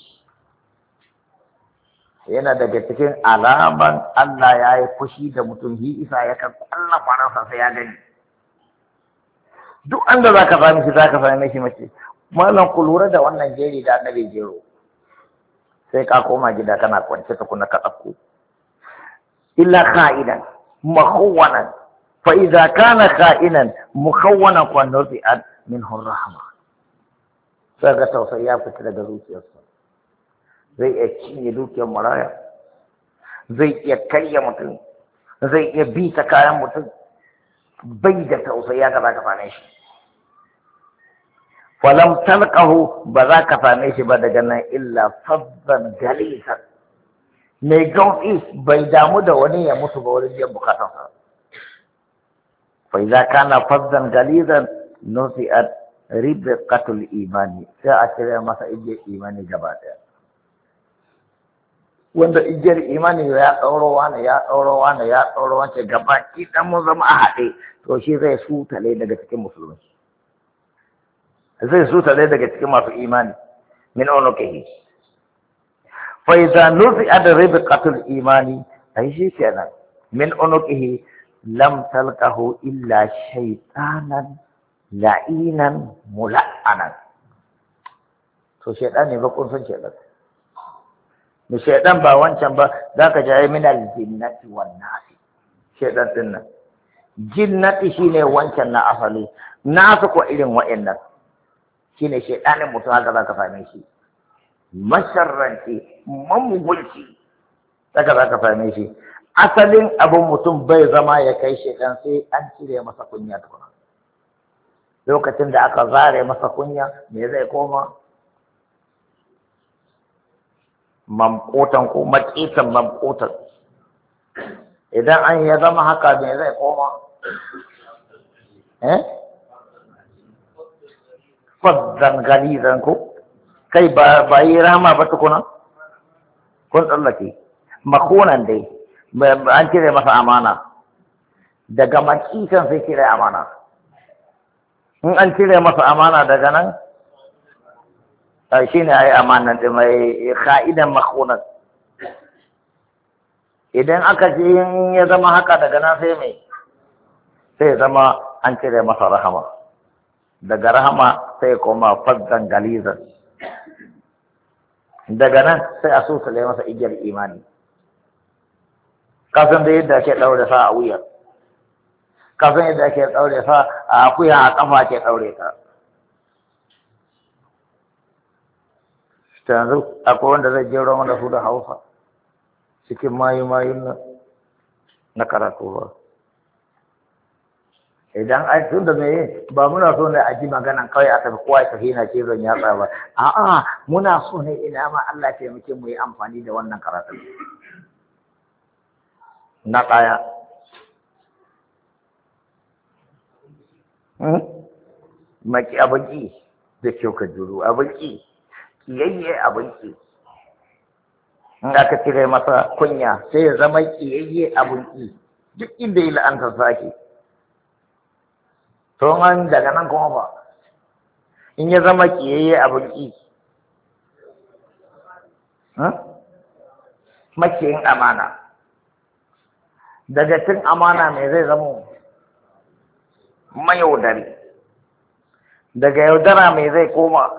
yana daga cikin alaman Allah ya yi fushi da mutum hi isa ya kan kwalla faransa sai ya gani duk an da za ka sami shi za ka sami shi mace malam ku lura da wannan jeri da annabi jero sai ka koma gida kana kwance ta kuna ka ɗauko illa ka'idan mahawwanan فإذا كان خائنا مخونا ونزعت منه الرحمة ساقا توسيا فتر دروسي أصلا زي أكين يدوك يا مرايا زي يكري متن زي يبيت كايا متن بيد توسيا كذا كفانيش فلم تلقه بذاك فانيش بدجنا إلا فضا جليسا ميقوم إيه بيدامو دواني يموت بولي يبقى فإذا كان فظا غليظا نزعت ربقة الإيمان سأشرع مسا إجي إيماني جبادة wanda igiyar imani ya ɗauro wani ya ɗauro wani ya ɗauro wani gaba ki dan mun zama a haɗe to shi zai sutale daga cikin musulmi zai sutale daga cikin masu imani min unukihi fa idza nuzi'a ribqatul imani ai shi kenan min unukihi lam talqahu illa shaytanan la'inan mula'anan to shaytan ne ba kun san shaytan ne shaytan ba wancan ba zaka ji min al-jinnati wan nasi shaytan din nan jinnati shine wancan na asali nasu ko irin wa'annan shine shaytanin mutum haka zaka same shi masharranci mamugulci haka zaka same shi asalin abin mutum bai zama ya kai shaytan sai an cire masa kunya tukuna lokacin da aka zare masa kunya me zai koma mamkotan ko makitan mamkotan idan an ya zama haka me zai koma eh faddan galizan ko kai ba ba yi rama ba tukuna kun tsallake makonan dai an cire masa amana daga makitan sai cire amana in an cire masa amana daga nan shi ne a yi amanan da mai ka'idan makonan. Idan aka ce ya zama haka daga nan sai mai sai zama an cire masa rahama, daga rahama sai koma faddan galizan, daga nan sai a susule masa igiyar imani. Kasan da yadda ake ɗaure sa a wuyar, kasan yadda ake ɗaure sa a akuya a ƙafa ke ɗaure ta. Yanzu akwai wanda zai jero mana su da Hausa cikin mayu-mayun nan na karatu ba. Idan an tun da me ba muna so ne a ji maganan kawai a tafi kowa ya tafi na ce zan yatsa ba. A'a muna so ne ina ma Allah ya taimake mu yi amfani da wannan karatu. Na ɗaya. Maki abinci da kyau ka juru abinci. Kiyayye abinci. In aka cire masa kunya sai ya zama kiyayye abinci duk inda ya la'anta sake. To an daga nan kuma ba. In ya zama kiyayye abinci. Makiyin amana. Daga cin amana mai zai zama mayaudari. Daga yaudara mai zai koma.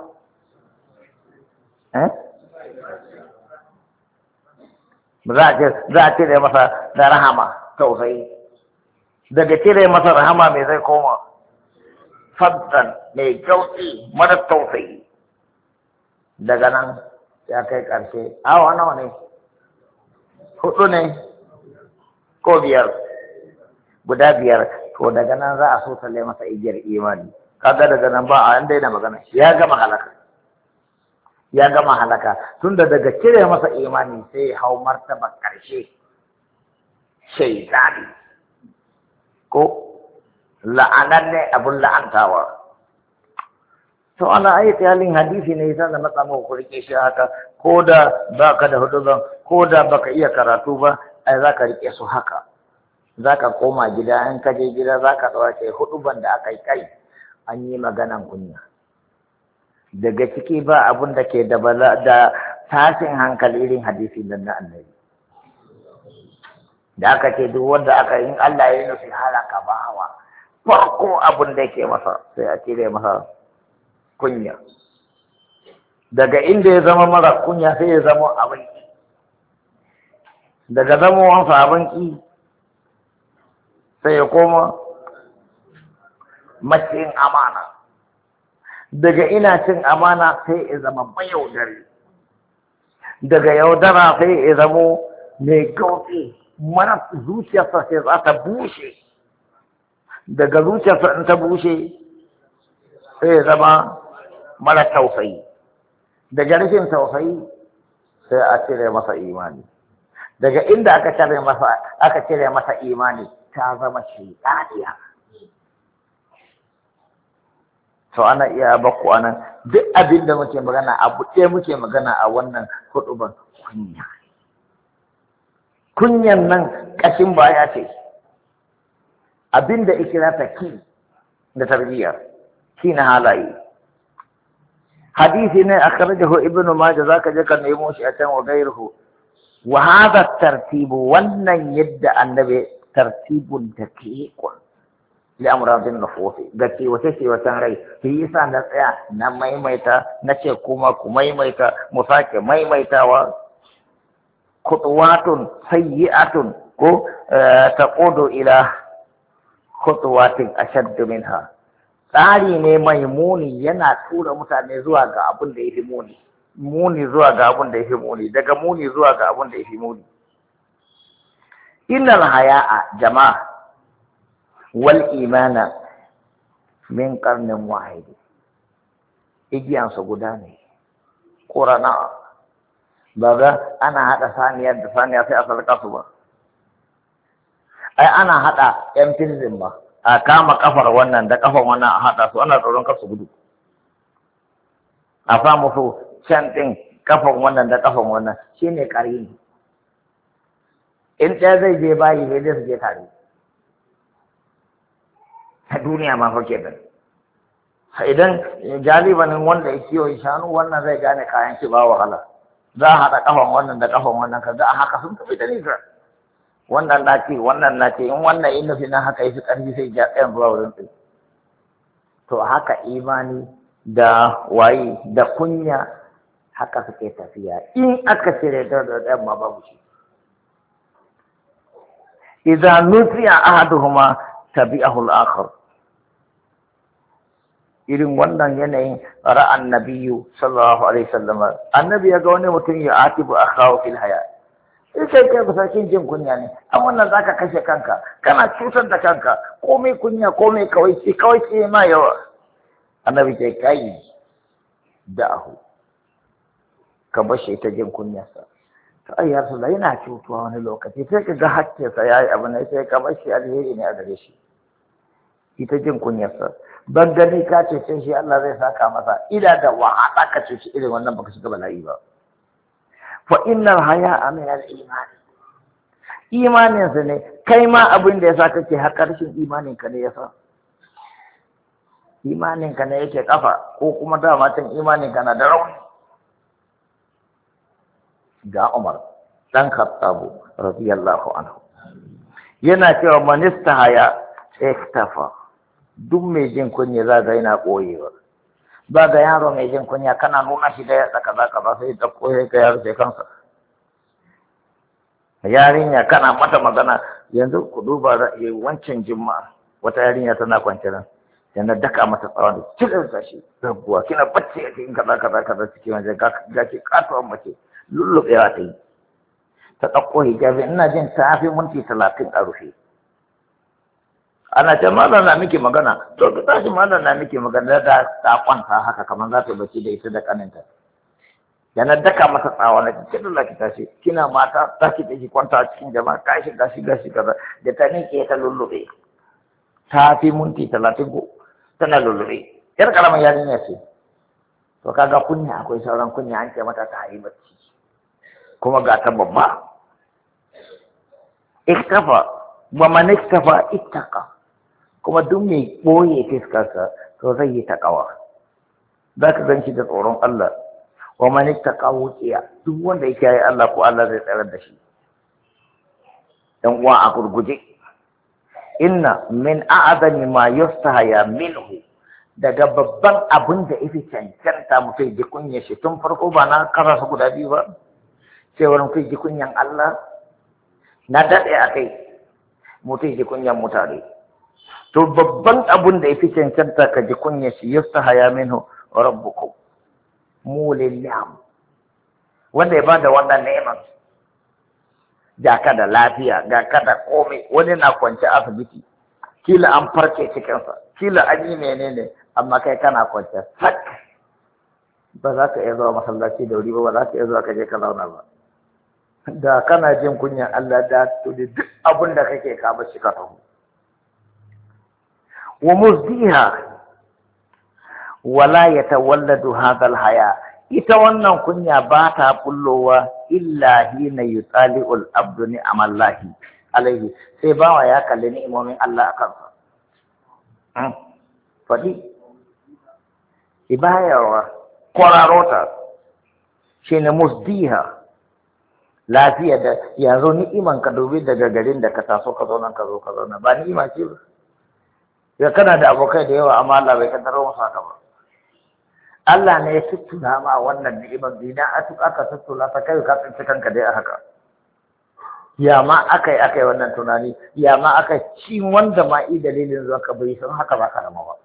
Za a cire masa da rahama tausayi, daga cire masa rahama mai zai koma faddan mai kyauti mara tausayi. Daga nan ya kai ƙarshe awa nawa ne, hudu ne ko biyar, guda biyar. To daga nan za a so talle masa igiyar imani. Kaga daga nan ba a an daina magana, ya gama halaka. Ya gama halaka tunda daga cire masa imani sai hau martaba ƙarshe shaitani ko la'anan ne abun la'antawa. To ana ayyuka halin hadisi ne yasa da matsa muku rike shi haka, ko da baka da huduzan, ko da baka iya karatu ba, ai zaka rike su haka. Zaka koma gida, in ka je gida zaka tsawace huduban da aka yi kai an yi maganan kunya. Daga ciki ba abun da ke da bala da tashin hankali irin hadisi nan na annabi da aka ce duk wanda aka in Allah ya yi nufi halaka bawa farko abun da ke masa sai a cire masa kunya. Daga inda ya zama mara kunya sai ya zama abin ki, daga zama wansa abin ki sai ya koma maciyin amana. Daga ina cin amana sai ya zama mayaudari, daga yaudara sai ya zama mai gauti, mara zuciyarsa sai za ta bushe, daga zuciyarsa in ta bushe sai ya zama mara tausayi, daga rashin tausayi sai a cire masa imani. Daga inda aka cire masa aka cire masa imani ta zama shaitaniya. To ana iya bakku anan duk abin da muke magana abu ɗaya muke magana a wannan huɗuban kunya. Kunyan nan ƙashin baya ce, abin da ikira ta ki da tarbiyya ki na halaye. Hadisi ne akhrajahu Ibn Majah, zaka je ka nemo shi a can wa gairuhu. Wa hadha tartibu, wannan yadda annabi tartibun daqiqun li amradin nufusi, ga ce wace ce wata rai. Shi yasa na tsaya na maimaita na ce kuma ku maimaita mu sake maimaitawa. Khutuwatun sayyi'atun ko taqudu ila khutuwatin ashaddu minha. Tsari ne mai muni, yana tura mutane zuwa ga abin da yafi muni, muni zuwa ga abin da yafi muni, daga muni zuwa ga abin da yafi muni. Innal haya'a jama'a wal imana min qarnin wahidi, igiyansu guda ne, ƙorana. Ba ga ana haɗa saniyar da saniya sai a sarƙa su ba, ai ana haɗa yan filin ba, a kama kafar wannan da kafar wannan a haɗa su, ana tsoron kar su gudu, a sa musu can ɗin kafar wannan da kafar wannan, shine ƙarini. In ɗaya zai je bayi ne zai su je tare. Ta duniya ma fa kenan. idan galibanin wanda ya kiwo shanu wannan zai gane kayan shi ba wahala, za a haɗa ƙafan wannan da ƙafan wannan ka ga a haka sun tafi da nisa, wannan na ce wannan na ce in wannan in nufi na haka yafi ƙarfi sai ja ɗayan zuwa wurin tsaye. To haka imani da waye da kunya haka suke tafiya, in aka cire da ɗayan ma babu shi. idza nufiya ahaduhuma tabi'ahu al-akhar. Irin wannan yanayin ra'an nabiyyu sallallahu alaihi wasallam, annabi ya ga wani mutum ya atibu akhahu fil haya, sai kai ba sakin jin kunya ne, an wannan zaka kashe kanka, kana cutar da kanka, komai kunya komai kawai ce kawai ce ma yawa. Annabi ce kai da'ahu, ka bashi ta jin kunyarsa. To ai ya Rasulullah yana cutuwa wani lokaci, sai ka ga hakkinsa yayi abu ne, sai ka bashi alheri ne a gare shi. Ita jin kunyarsa, ban gani ka cece shi Allah zai saka masa, ila da wahala ka cece irin wannan baka shiga bala'i ba. Fa innal haya'a min al-iman, imanin sa ne, kai ma abin da yasa kake haka rashin imanin ka ne yasa, imanin ka ne yake kafa, ko kuma dama can imanin ka na da rauni. Ga Umar dan Khattab radiyallahu anhu yana cewa man istahaya iktafa, duk mai jin kunya za ga yana koyewa. Ba ga yaro mai jin kunya kana nuna shi da ya tsaka zaka ba sai ta koye ka yaro sai kansa. Yarinya kana mata magana, yanzu ku duba ra'ayi wancan juma'a wata yarinya tana kwance nan, yana daka mata tsawon da cikin sashi rabuwa kina bacci yake in kaza kaza kaza cikin waje ga ki katuwan mace lullubewa ta yi, ta ɗauko hijabi, ina jin ta fi minti talatin a rufe. Ana ce malam na miki magana, to ta tashi malam na miki magana da ta kwanta haka kamar za ta bacci da ita da kaninta. Yana daka masa tsawa na cikin da ki tashi, kina mata ta ki ki kwanta a cikin jama'a, ka shi gashi gashi kaza, da ta nike ta lullube. Ta fi minti talatin ko tana lullube. Yar karamar yarinya ce. To kaga kunya, akwai sauran kunya, an ce mata ta yi bacci. Kuma ga ta babba. Iktafa, wa man iktafa ittaqa. Kuma duk mai ɓoye fiskarsa to zai yi taƙawa, za ka gan shi da tsoron Allah. Wa man ittaqa wuqiya, duk wanda yake yi Allah ko Allah zai tsare da shi. Dan uwa a gurguje, inna min a'zami ma yustahaya minhu, daga babban abin da yafi cancanta mutum ji kunya shi tun farko ba na karasa guda biyu ba, sai wani kai ji kunyan Allah na daɗe a kai, mutum ji kunyan mutane. To babban abun da ya fi cancanta ka ji kunya shi yustahaya minhu rabbukum mulil ni'am, wanda ya bada wannan neman, ga ka da lafiya, ga ka da komai, wani na kwance asibiti, kila an farke cikinsa, kila an yi menene, amma kai kana kwance sak, ba za ka iya zuwa masallaci da wuri ba, ba za ka iya zuwa ka je ka zauna ba. Da kana jin kunyan Allah da to duk abin da kake ka bar shi ka taho. Wa muzdiha wala yatawalladu hadha alhaya, ita wannan kunya ba ta bullowa illa hina yutali'ul abdu ni'amallahi alaihi, sai bawa ya kalli ni'imomin Allah akan sa. Fadi ibayawa kwararota shine musdiha, lafiya da yanzu ni'iman ka dubi daga garin da ka taso ka zo nan ka zo ka zo nan, ba ni'ima ce ba. Ya kana da abokai da yawa amma Allah bai kaddaro musu haka ba. Allah ne ya tuttuna ma wannan ni'imar dina a tuka ka tuttuna ta kai ka tsinci kanka dai a haka. Ya ma akai akai wannan tunani, ya ma aka ci wanda ma i dalilin zuwa ka bai san haka ba karama ba.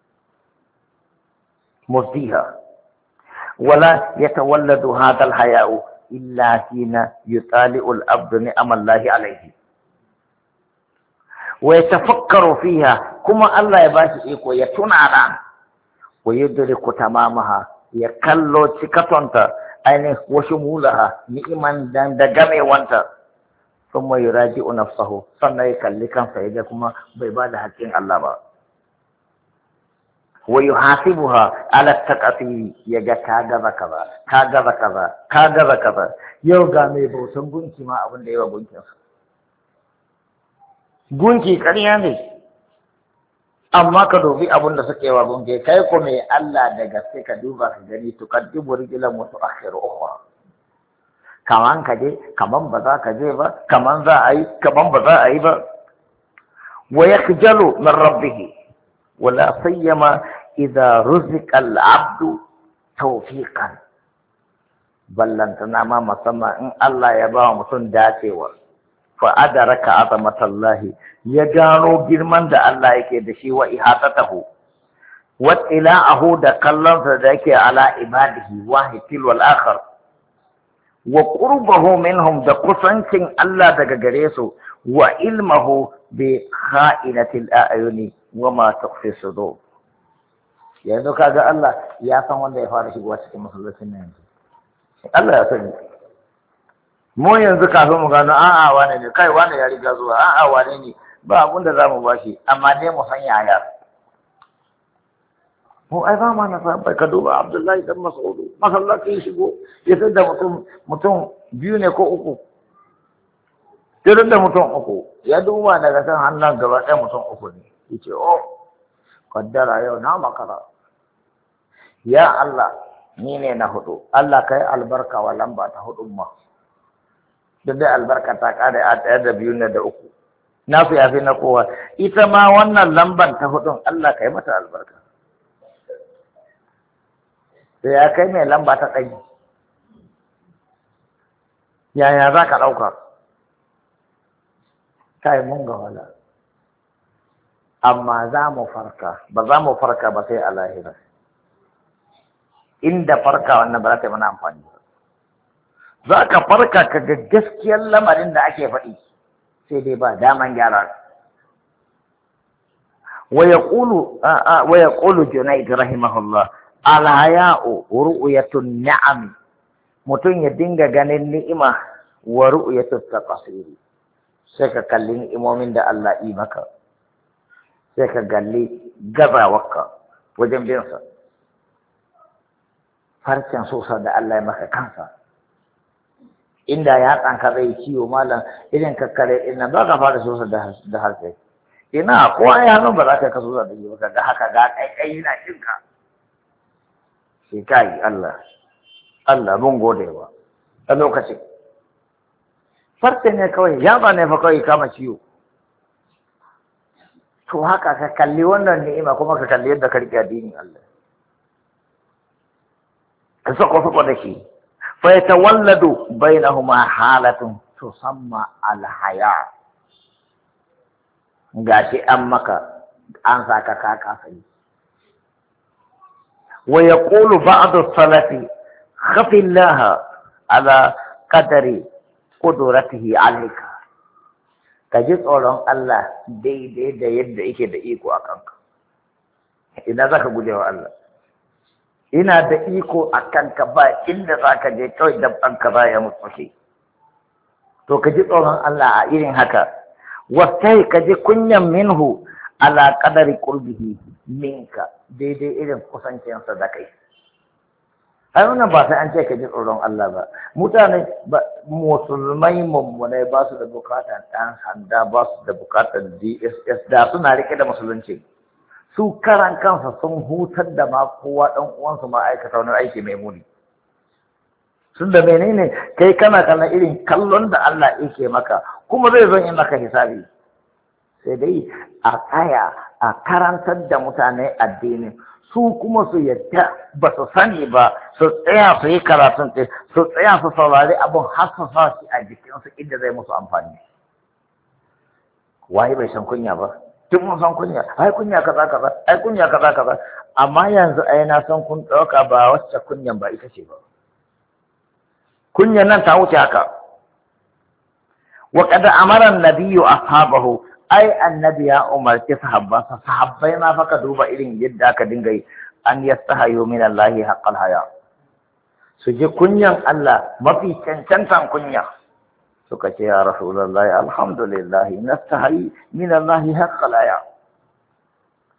Musdiha wala yatawalladu hadha al-haya'u illa hina yutali'u al-abdu ni'amallahi alayhi wa yatafakkaru fiha, kuma Allah ya bashi iko ya tuna ran wa yudriku tamamaha, ya kallo cikatonta ainihin wasu mulaha ni'iman dan da gamewanta, thumma yuraji'u nafsahu, sannan ya kalli kansa ya ga kuma bai ba da haƙƙin Allah ba. Wa yuhasibuha ala taqati, ya ga ka gaza kaza ka gaza kaza ka gaza kaza. Yau ga mai bautan gunki ma abin da yawa gunkinsa, gunki ƙarya ne, amma ka dubi abin da suke wa gunke kai ko mai Allah da gaske ka duba ka gani tuqaddimu rijlan wa tu'akhiru ukhra kaman ka je kaman ba za ka je ba kaman za a yi kaman ba za a yi ba wa yakhjalu min rabbih wala sayyama idza ruziqa al-'abdu tawfiqan ballantana ma musamman in Allah ya ba mutum dacewa fa adaraka azamatallahi ya gano girman da Allah yake da shi wa ihatatahu wa tila'ahu da kallonsa da yake ala ibadihi wahid wal akhar wa qurbahu minhum da kusancin Allah daga gare su wa ilmahu bi kha'inatil a'yuni wa ma tukhfi sudur yanzu kaga Allah ya san wanda ya fara shigowa cikin masallacin nan yanzu Allah ya sani mu yanzu kafin mu gano a'a wane ne kai wane ya riga zuwa a'a wane ne ba abun da zamu bashi amma dai mu san yaya mu ai ba ma na san bai ka duba Abdullahi dan Mas'ud masallaci shigo ya tada mutum mutum biyu ne ko uku ya tada mutum uku ya duba daga kan hannun gaba ɗaya mutum uku ne yace oh kaddara yau na makara ya Allah ni ne na hudu Allah kai albarka wa lamba ta hudun ma duk da albarka ta kare a ɗaya da biyu ne da uku na fi yafi na kowa ita ma wannan lamban ta hudun Allah kai mata albarka sai ya kai mai lamba ta ɗari yaya za ka ɗauka kai mun ga wala amma za mu farka ba za mu farka ba sai a lahira inda farka wannan ba za ta yi mana amfani ba za ka farka ka ga gaskiyar lamarin da ake faɗi sai dai ba daman gyara wa yaqulu wa yaqulu Junayd rahimahullah al haya'u ru'yatun ni'am mutum ya dinga ganin ni'ima wa ru'yatut taqsir sai ka kalli ni'imomin da Allah yi maka sai ka galli gazawarka wajen bin sa farcen sosa da Allah ya maka kansa inda ya tsanka zai ciwo malam irin kakkare ina ba ka fara sosa da harshe ina ko ai hannun ba za ka kaso da yi ba ga haka ga kai yana cinka sai kai Allah Allah mun gode wa a lokacin farce ne kawai ya ba ne fa kawai kama ciwo to haka ka kalli wannan ni'ima kuma ka kalli yadda ka rike addinin Allah ka sako sako da shi fa yatawalladu bainahuma halatun tusamma al-haya gashi an maka an saka ka kasai wa yaqulu ba'du salafi khafi Allah ala qadari qudratihi alayka ka ji tsoron Allah daidai da yadda yake da iko a kanka ina zaka guje wa Allah ina da iko a kanka ba inda za ka je kawai dabbanka za ya mutu to ka ji tsoron Allah a irin haka wasai ka ji kunyan minhu ala qadari qurbihi minka daidai irin kusancinsa da kai ai wannan ba sai an ce ka ji tsoron Allah ba mutane musulmai mummunai ba su da bukatar ɗan sanda ba su da bukatar D S S da suna rike da musulunci su karan kansa sun hutar da ma kowa ɗan uwansu ma aikata wani aiki mai muni sun da menene kai kana kallon irin kallon da Allah yake maka kuma zai zo in maka hisabi sai dai a tsaya a karantar da mutane addinin su kuma su yadda ba su sani ba su tsaya su yi karatun su tsaya su saurari abin har su sa shi a jikinsu inda zai musu amfani waye bai san kunya ba duk mun san kunya ai kunya kaza kaza ai kunya kaza kaza amma yanzu ai na san kun dauka ba wacce kunyan ba ita ce ba kunyan nan ta wuce haka wa qad amara an-nabiyyu ashabahu ai annabi ya umarci sahabbansa sahabbai ma fa ka duba irin yadda aka dinga yi an yastahayu min Allah haqqal haya su ji kunyan Allah mafi cancantan kunya suka ce ya rasulullahi alhamdulillah nastahi min Allah haqqal haya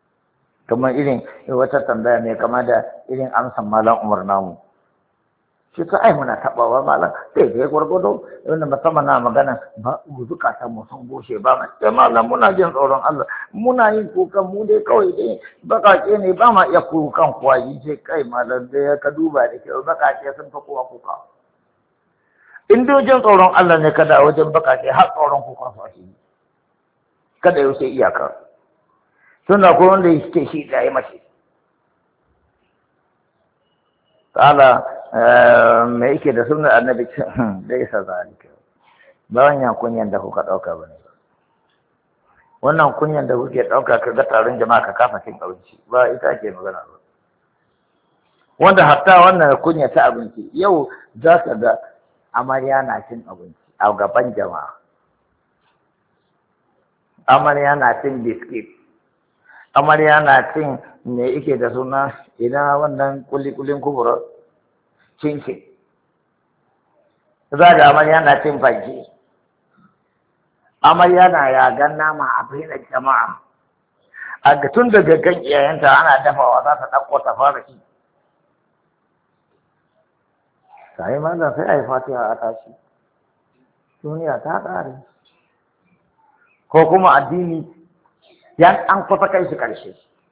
kamar irin wata tambaya ne kamar da irin amsan malam Umar namu shi ta ai muna taɓawa malam sai dai gwargwado wanda musamman na magana ba zukatan mu sun goshe ba mai sai malam muna jin tsoron Allah muna yin kukan mu dai kawai dai bakake ne ba ma iya kukan kuwa yi ce kai malam dai ka duba da kyau bakake sun fa kowa kuka in dai jin tsoron Allah ne kada wajen bakake har tsoron kukan su ake yi kada yau sai iyaka suna ko wanda yake shi da ya mace ta'ala me yake da sunan annabi da isa zalika ba wannan kunyan da kuka dauka bane wannan kunyan da kuke dauka kaga taron jama'a ka kafa cin abinci ba ita ake magana ba wanda hatta wannan kunya ta abinci yau za ka ga amarya na cin abinci a gaban jama'a amarya na cin biskit amarya na cin me yake da suna ina wannan kulikulin kubura cinke za ga amarya na cin fanke amarya na yagan nama a bayyana jama'a a ga tun daga kan iyayenta ana dafawa za ta ɗauko ta fara ci sai ma da sai a yi fatiha a tashi duniya ta ƙare ko kuma addini yan an kusa kai shi ƙarshe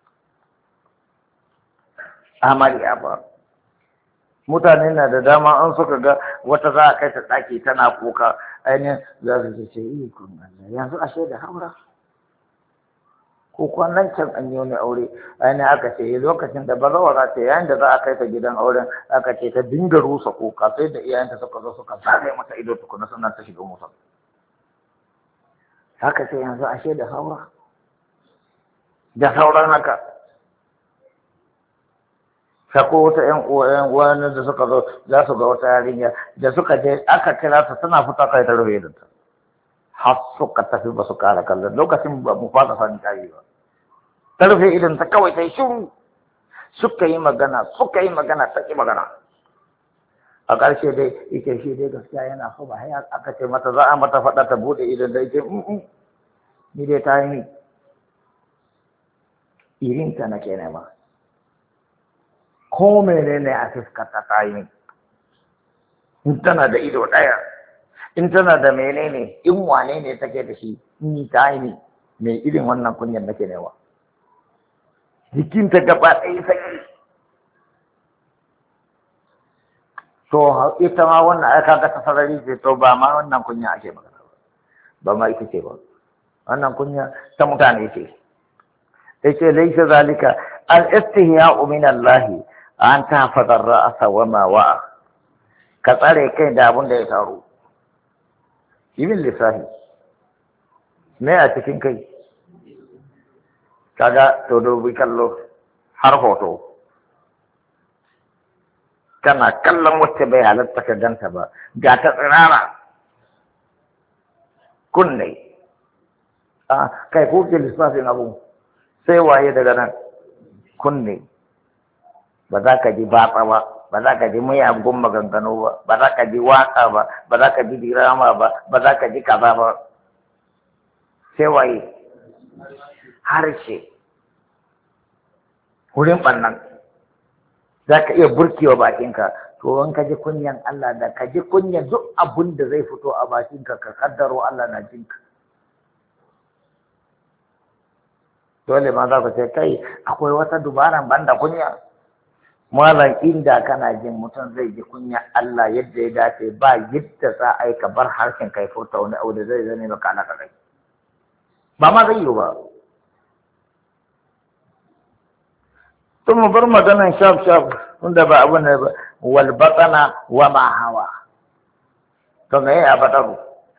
amarya ba mutane na da dama an suka ga wata za a kai ta ɗaki tana kuka ainihin za su ce yi kun Allah yanzu ashe da haura ko kwanan can an yi wani aure ainihin aka ce lokacin da bazawara ce yayin da za a kai ta gidan auren aka ce ta dinga rusa kuka sai da iyayenta suka zo suka zagaye mata ido tukuna sannan ta shiga musa haka ce yanzu ashe da haura da sauran haka sako wata ƴan uwa uwa da suka zo za su ga wata yarinya da suka je aka kira ta tana fita kai ta rufe da ta har suka tafi ba su kara kallon lokacin ba mu fara sani tayi ba ta rufe idan ta kawai sai shiru suka yi magana suka yi magana ta ki magana a ƙarshe dai ike shi dai gaskiya yana so ba haya aka ce mata za a mata faɗa ta bude idan da ike ni dai ta yi ni irinta na ke nema ko menene a fuskata ta yi in tana da ido ɗaya in tana da menene in wane ne take da shi ni ta yi ni mai irin wannan kunyar nake nema jikinta gaba ɗaya sanyi to ita ma wannan aka ga ta sarari ce to ba ma wannan kunya ake magana ba ba ma ita ce ba wannan kunya ta mutane ce yace laysa zalika al-istihya'u min Allah an tahfaza ar-ra'sa wa ma wa'a ka tsare kai da abin da ya taru ibn lisahi me a cikin kai kaga to dubi kallo har hoto kana kallon wacce bai halatta ka ganta ba ga ta tsirara kunne a kai ko ke lissafin abu sai waye daga nan kunne ba za ka ji batsa ba ba za ka ji miyagun maganganu ba ba za ka ji waka ba ba za ka ji dirama ba ba za ka ji kaza ba sai waye harshe wurin ɓannan za ka iya burkewa bakinka to in ka ji kunyan Allah da ka ji kunyan duk abin da zai fito a bakinka ka kaddaro Allah na jinka dole ma za ka ce kai akwai wata dubaran banda kunya malam inda kana jin mutum zai ji kunya Allah yadda ya dace ba yadda za a yi ka bar harshen kai furta wani abu da zai zane maka ana kai ba ma zai yi ba tun mu bar maganan shaf shaf wanda ba abu ne ba wal batana wa ma hawa to me ya bataru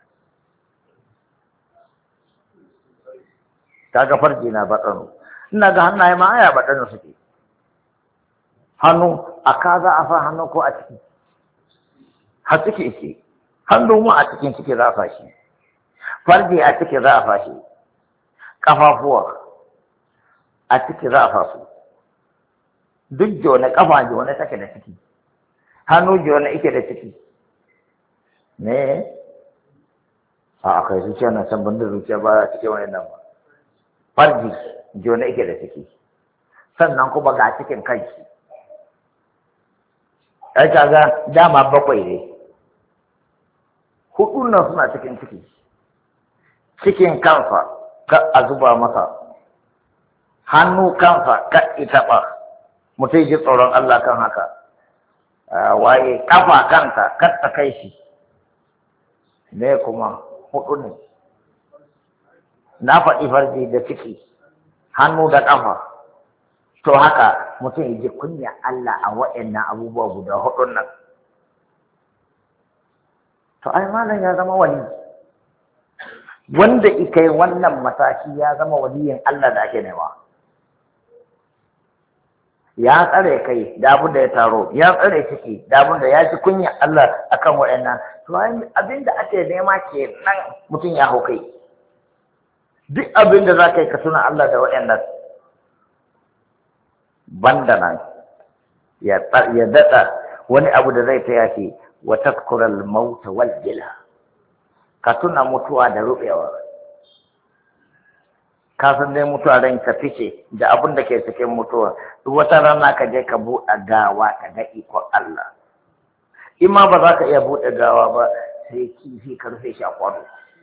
kaga farji na batano ina ga hannaye ma aya batano suke hannu a ka za a fa hannu ko a ciki har ciki ce hannu mu a cikin ciki za a fashi farji a ciki za a fashi kafafuwa a ciki za a fasu duk jone kafa jone take da ciki hannu jone ike da ciki ne a kai zuciya na san banda zuciya ba a cikin wani nan ba farji jone ike da ciki sannan kuma ga cikin kanki ai kaga dama bakwai ne, hudun nan suna cikin ciki, cikin kansa ka a zuba masa, hannu kansa ka itaɓa, mutum ji tsoron Allah kan haka, waye kafa kanta kar ta kai shi, ne kuma hudu ne, na faɗi farji da ciki, hannu da ƙafa, to haka mutum ya ji kunya Allah a waɗannan abubuwa guda hudun nan. To ai malam ya zama wali, wanda ika yi wannan mataki ya zama waliyin Allah da ake nema. Ya tsare kai da abin da ya taro, ya tsare ciki da abin da ya ji kunya Allah akan waɗannan. To abin da ake nema ke nan mutum ya hau kai. Duk abin da za ka yi ka tuna Allah da waɗannan. Banda nan ya daɗa wani abu da zai taya shi wa tadkural mauta wal jila. Ka tuna mutuwa da ruɓewa. Ka san dai mutuwa ran ka fice da abin da ke cikin mutuwa. Duk wata rana ka je ka buɗe gawa ka ga ikon Allah. In ma ba za ka iya buɗe gawa ba sai kifi ka rufe shi a kwano.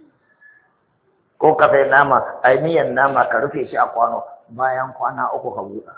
Ko ka sai nama, ainihin nama ka rufe shi a kwano bayan kwana uku ka buɗe.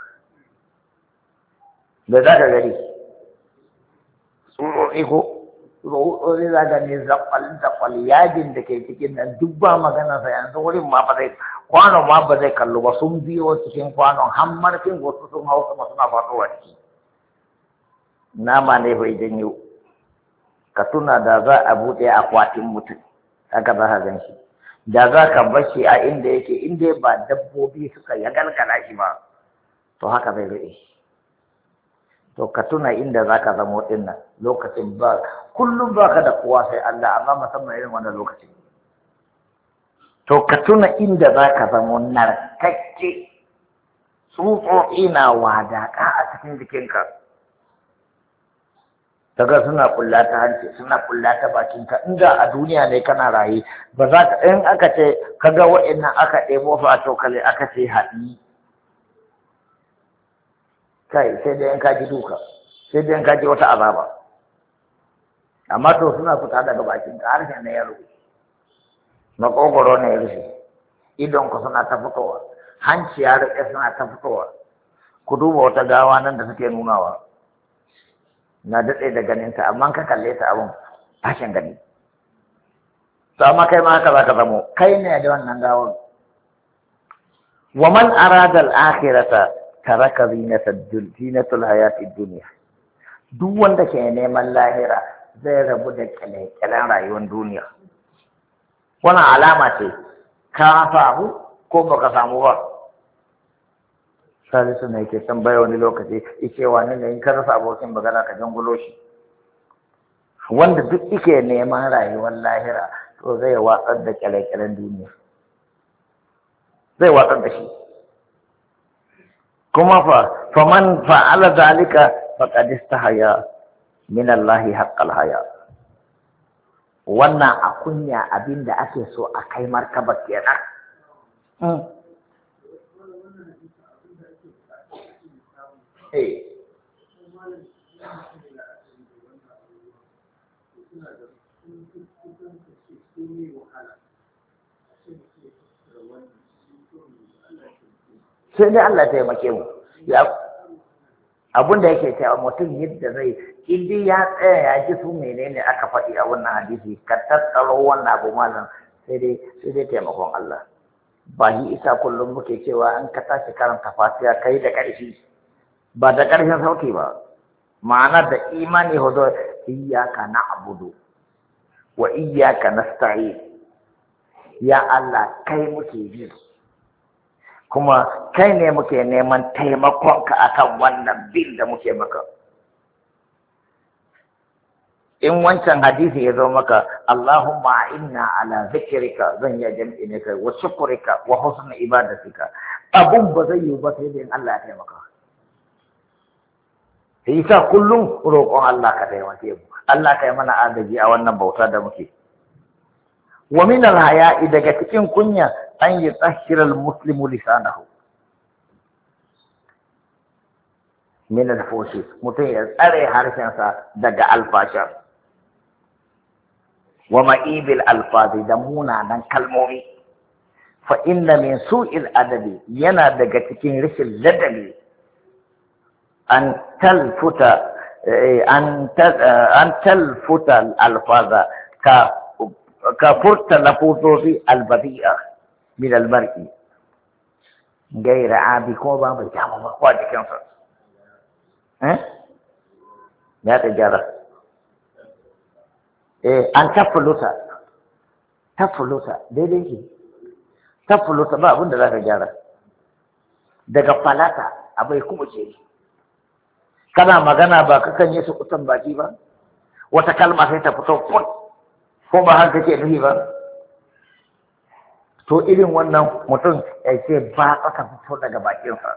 Da za ka gari, tsoron iko, tsoron za ka ne zakwal yajin da ke cikin nan duk ba magana sa yanzu wurin ma ba zai, kwanon ma ba zai kallo ba sun biyo cikin kwanon har marfin wasu sun hau sama suna faɗowa ciki. Nama ne bai janyo, ka tuna da za a buɗe akwatin mutum, haka za ka gan shi. Da za ka bar shi a inda yake, inda ba dabbobi suka ya galgala shi ba, to haka zai rage. To ka tuna inda za ka zamo ɗin nan lokacin ba, kullum ba ka da kowa sai Allah, amma musamman irin wannan lokacin. To ka tuna inda za ka zamo narkakke, tsutsotsi na wadaƙa a cikin jikinka. Daga suna kulla ta hanci, suna kulla ta bakinka, inda a duniya ne kana raye, ba za ka, in aka ce, ka ga wa'innan aka ɗebo su a cokali aka ce haɗi. Kai sai dai in ka ji duka, sai dai in ka ji wata azaba. Amma to suna fita daga bakin ka harshen na ya rufe, makogoro na ya rufe, idon ku suna ta fitowa, hanci ya rufe suna ta fitowa. Ku duba wata gawa nan da suke nunawa, na daɗe da ganinta, amma ka kalle ta abin tashin gani. To amma kai ma haka za ka zamo, kai ne da wannan gawar. Wa man arada al-akhirata taraka zinatul hayatid dunya. Duk wanda ke neman lahira zai rabu da kyale-kyalen rayuwar duniya. Wannan alama ce ka samu ko baka samu ba. Salisu ne ke tambaya wani lokaci yake wani ne in ka rasa abokin magana ka jangulo shi. Wanda duk yake neman rayuwar lahira to zai watsar da kyale-kyalen duniya. Zai watsar da shi. Kuma fa faman fa'ala zalika faqad istahaya min Allah haqqal haya. Wannan a kunya abinda ake so a kai martaba kenan. Hmm. Eh. Sai dai Allah ta taimake mu. Abin da yake cewa mutum yadda zai, idan ya tsaya ya ji su menene aka faɗi a wannan hadisi, ka tattaro wannan abu malam sai dai sai dai taimakon Allah. Ba yi isa kullum muke cewa an ka tashi karanta fatiha kai da ƙarfi, ba da ƙarfin sauki ba. Ma'ana da imani hudu, iyyaka na'budu wa iyyaka nasta'in. Ya Allah kai muke bi. Kuma kai ne muke neman taimakonka akan wannan bin da muke maka. In wancan hadisi ya zo maka, Allahumma inna ala zikrika, zan ya jam'i ne kai, wa shukrika wa husni ibadatika. Abun ba zai yi ba sai dai Allah ya taimaka. Sai sa kullum roƙon Allah ka taimake mu. Allah ka yi mana agaji a wannan bauta da muke. Wa min al-haya'i, daga cikin kunya an yi tsahirar muslimu lisanahu, min al-fushi mutum ya tsare harshensa daga alfasha wa ma'ibil alfazi da munanan kalmomi fa inna min su'il adabi yana daga cikin rashin ladabi an talfuta an an talfuta alfaza ka ka furta lafuzozi albadi'a min almar'i gaira abi ko ba mai jama ba kwa jikinsa eh ya ta gyara eh an tafuluta tafuluta daidai ke tafuluta ba abin da za ka gyara daga falata abai kuma ce kana magana ba kakan yi su kusan baki ba wata kalma sai ta fito fut ko ba haka ke nufi ba to irin wannan mutum ya ce ba aka fito daga bakinsa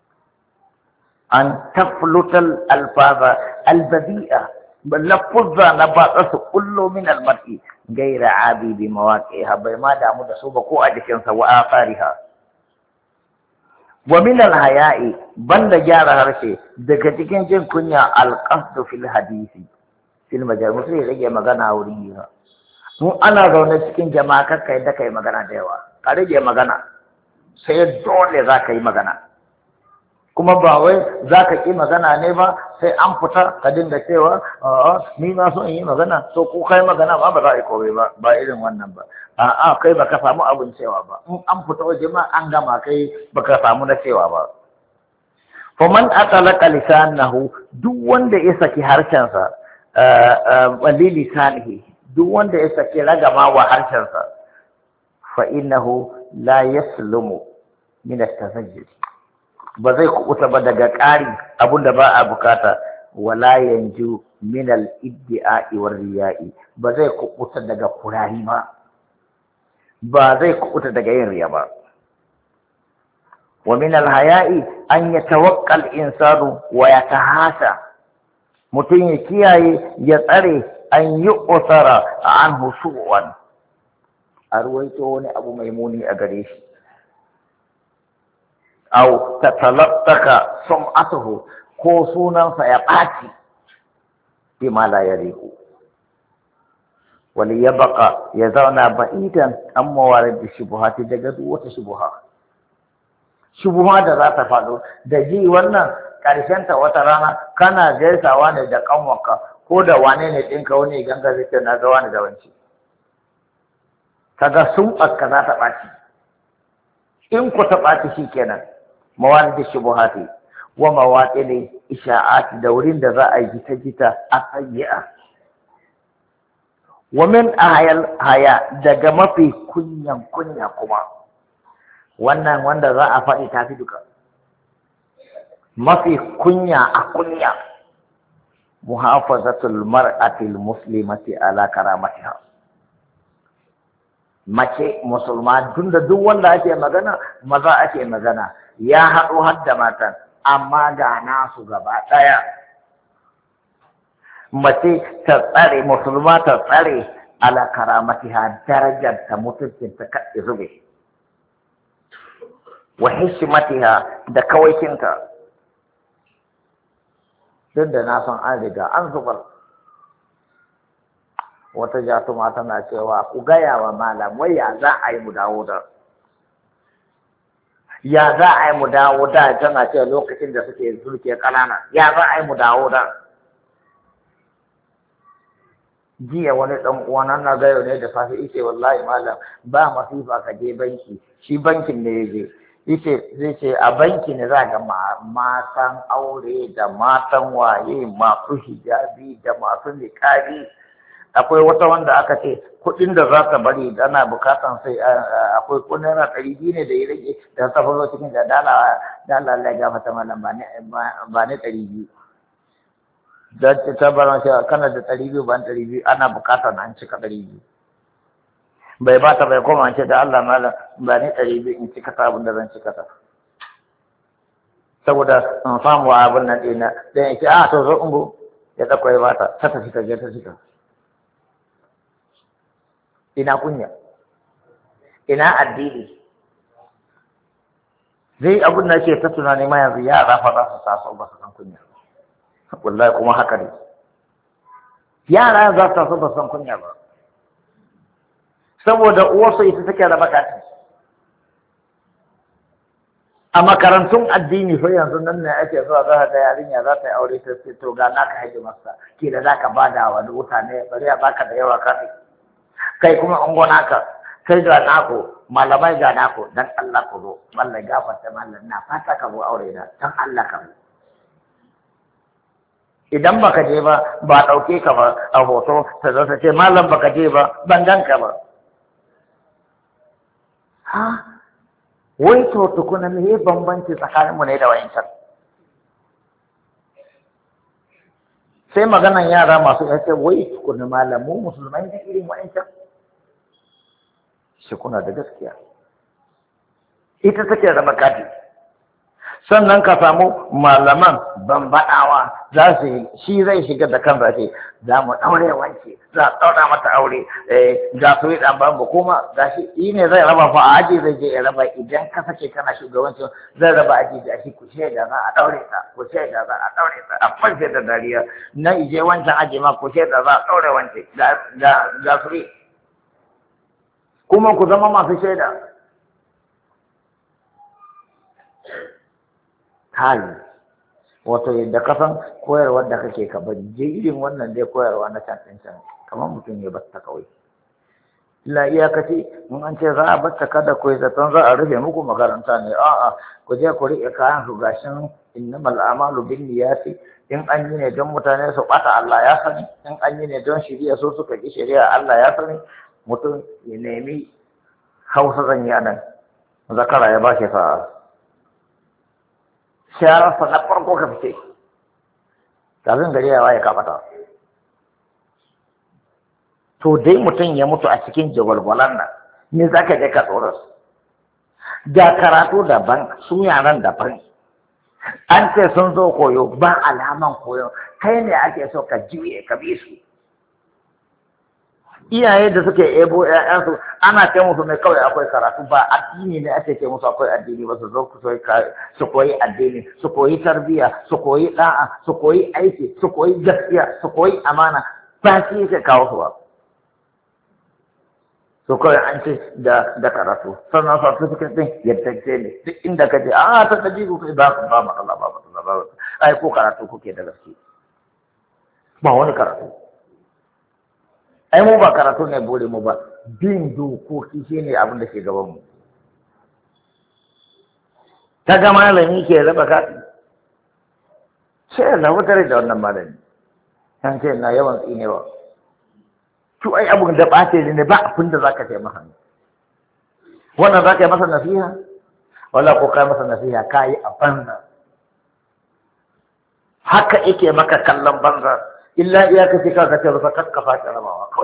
an taflutal alfaza albadi'a lafuzza na ba su kullo min almar'i gaira abi bi mawaqiha bai ma damu da su ba ko a jikinsa wa afariha wa min alhaya'i banda gyara harshe daga cikin jin kunya alqasdu fil hadisi fil majalis sai rage magana wurin yi mu ana zaune cikin jama'a kakka yadda kai magana da yawa ka rage magana sai dole za ka yi magana kuma ba wai za ka ƙi magana ne ba sai an fita ka dinga cewa a'a ni ma so in yi magana so ko kai magana ba ba za a yi komai ba ba irin wannan ba a'a kai baka samu abin cewa ba in an fita waje ma an gama kai baka samu na cewa ba fa man atalaka lisanahu duk wanda ya saki harshensa wali lisanihi duk wanda ya saki ragama wa harshensa fa innahu la yaslumu min at-tazajjud ba zai kubuta ba daga ƙari abinda ba a bukata wala yanju min al-iddi'a'i war riya'i ba zai kubuta daga kurari ba ba zai kubuta daga yin riya ba wa min al-haya'i an yatawakka al-insanu wa yatahasa mutum ya kiyaye ya tsare an yi usara an husuwan a ruwaito wani abu mai muni a gare shi au tatalattaka sum'atuhu ko sunansa ya ɓaci bima la yaliqu wali yabqa ya zauna ba'idan an mawarid shubuhati daga duk wata shubuha shubuha da za ta faɗo da ji wannan ƙarshenta wata rana kana gaisawa ne da kanwarka ko da wane ne ɗinka wani ganga zai ce na ga wani da wanci kaga sun ɓaska za ta ɓaci in ku ta ɓaci shi kenan mawalid shubuhati wa mawaqil isha'ati da wurin da za a yi jita jita a sayyi'a wa min ayal haya daga mafi kunyan kunya kuma wannan wanda za a faɗi tafi duka mafi kunya a kunya muhafazatul mar'atil muslimati ala karamatiha mace musulma tunda duk wanda ake magana maza ake magana ya haɗu har da matan amma ga nasu gaba ɗaya mace ta tsare musulma ta tsare ala karamatiha darajar ta mutuncin ta kaɗe zube wa hishmatiha da kawaikinta duk da na san an riga an zubar wata jatuma tana cewa ku gaya wa malam wai ya za a yi mu dawo da ya za a yi mu dawo da tana cewa lokacin da suke zulke ƙanana ya za a yi mu dawo da jiya wani ɗan uwana na gayo ne da safe yace wallahi malam ba masifa ka je banki shi bankin ne ya je yace zai ce a banki ne za ga matan aure da matan waye masu hijabi da masu niƙabi akwai wata wanda aka ce kuɗin da za ta bari ana bukatan sai akwai ko naira ɗari biyu ne da ya rage da ta faro cikin da dala dala Allah ya gafarta malam ba ne ba ne ɗari biyu da ta bar shi kana da ɗari biyu ba ɗari biyu ana bukatan an cika ɗari biyu bai ba ta bai koma ce da Allah malam ba ne ɗari biyu in cika ta abin da zan cika ta saboda in samu abin nan ɗina dan ya ce a to zo ungo ya ɗauko ya bata ta tafi ta je ta cika ina kunya ina addini zai abin da ke ta tunani ma yanzu yara fa za su taso ba su san kunya wallahi kuma haka ne yara za su taso ba su san kunya ba saboda uwarsu ita take da bakati a makarantun addini fa yanzu nan ne ake zuwa za ka yarinya za ta yi aure ta ce to ga naka haji masa ke da za ka ba da wani mutane bari a baka da yawa kafi kai kuma an gona ka kai ga nako malamai ga nako dan Allah ku zo wallahi gafarta mallan na fata ka zo aure da dan Allah ka zo idan baka je ba ba dauke ka ba a hoto ta zo ta ce mallam baka je ba ban ganka ba ha wai to tukuna me bambanci tsakanin mu ne da wayancan sai maganan yara masu yace wai tukuna malamu musulmai ne irin wayancan shi kuna da gaskiya ita take da makati sannan ka samu malaman bambaɗawa za su yi shi zai shiga da kan zafi za mu ɗaure wance za a ɗaura mata aure ga su yi ɗan babu kuma ga shi yi ne zai raba fa a aji zai je ya raba idan ka sake kana shugabancin zai raba aji da shi ku shaida za a ɗaure ta ku shaida za a ɗaure ta a fashe da dariya na ije wancan aji ma ku shaida za a ɗaure wance ga su yi kuma ku zama masu shaida hali wato yadda ka san koyarwar da kake ka bari je irin wannan dai koyarwa na can ɗin can kamar mutum ya batta kawai illa iyakaci in an ce za a batta kada ku yi zaton za a rufe muku makaranta ne a'a ku je ku riƙe kayan su gashin innamal a'malu bin niyyati in an yi ne don mutane su ɓata Allah ya sani in an yi ne don shari'a su suka ki shari'a Allah ya sani mutum ya nemi hausa zan yi nan zakara ya ba shi sa'a shararsa na farko ka fice kafin gari ya waye ka fata to dai mutum ya mutu a cikin jagwalgwalan nan ne za ka je ka tsoron ga karatu daban su yaran daban an ce sun zo koyo ba alaman koyo kai ne ake so ka juye ka bi su iyaye da suke ebo ƴaƴansu ana ce musu mai kawai akwai karatu ba addini ne ake ce musu akwai addini ba su zo su koyi addini su koyi tarbiyya su koyi da'a su koyi aiki su koyi gaskiya su koyi amana ba shi yake kawo su ba su kawai an ce da da karatu sannan certificate din yadda ce ne duk inda ka je a ta taji ku ba ku ba matsala ba matsala ba ai ko karatu kuke da gaske ba wani karatu ai mu ba karatu ne bore mu ba bin dokoki shine abin da ke gaban mu ta ga malami ke raba kati sai na wutar da wannan malami kan ce na yawan tsinewa to ai abin da bace ne ba abin da zaka ce masa wannan zaka yi masa nasiha wala ko kai masa nasiha kai a banza haka yake maka kallon banza illa iya kace ka kace ba kakkafa ta rabawa kawai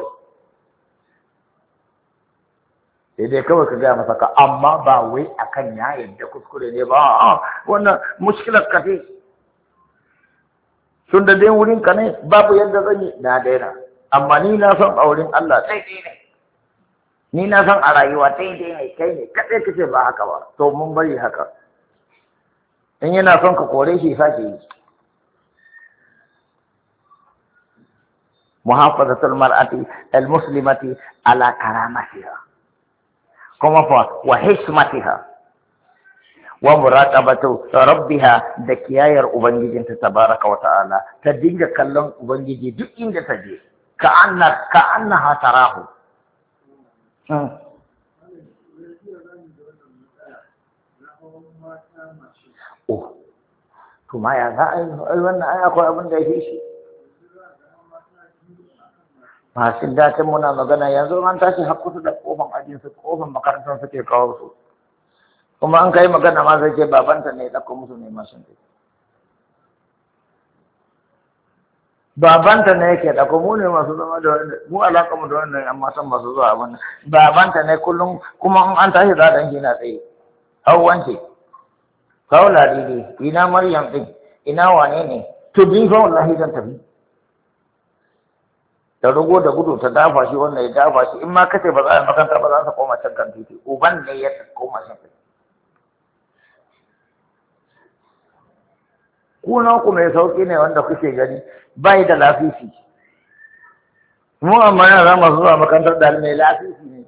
sai dai kawai ka ga masa ka amma ba wai akan ya yadda kuskure ne ba wannan mushkilar ka ce tun da dai wurin ka ne babu yadda zan yi na daina amma ni na son a wurin Allah sai dai ne ni na son a rayuwa sai dai ne kai ne kadai kace ba haka ba to mun bari haka in yana son ka kore shi sake yi محافظة المرأة المسلمة على كرامتها كما وحشمتها ومراقبة ربها دكياير أبنجي تبارك وتعالى تدينك كلام أبنجي دو إن تجي كأن كأنها تراه أوه ثم يا ذا أيوة أنا أقول أبن دايشي masu datin muna magana yanzu an tashi hakutu da kofan ajinsu kofan makarantar suke kawo su kuma an kai magana ma zai ce babanta ne ɗauko musu ne masu ne babanta ne yake ɗauko mu ne masu zama da wani mu alaƙa mu da wannan yan matan masu zuwa abin babanta ne kullum kuma in an tashi za a ɗan na tsaye hau wance kawo ladidi ina maryam ɗin ina wane ne to bin fa wallahi zan tafi ta rugo da gudu ta dafa shi wannan ya dafa shi in ma kace ba za a makanta ba za su koma can kan titi uban ne ya koma shi kuna ku mai sauki ne wanda kuke gani bai da lafifi. Mu amma yana masu zuwa makarantar da mai lafifi ne.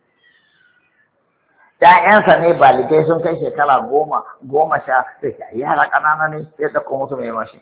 ‘Ya'yansa ne baligai sun kai shekara goma, goma sha, sai yara ƙanana ne sai ɗauko musu mai mashi.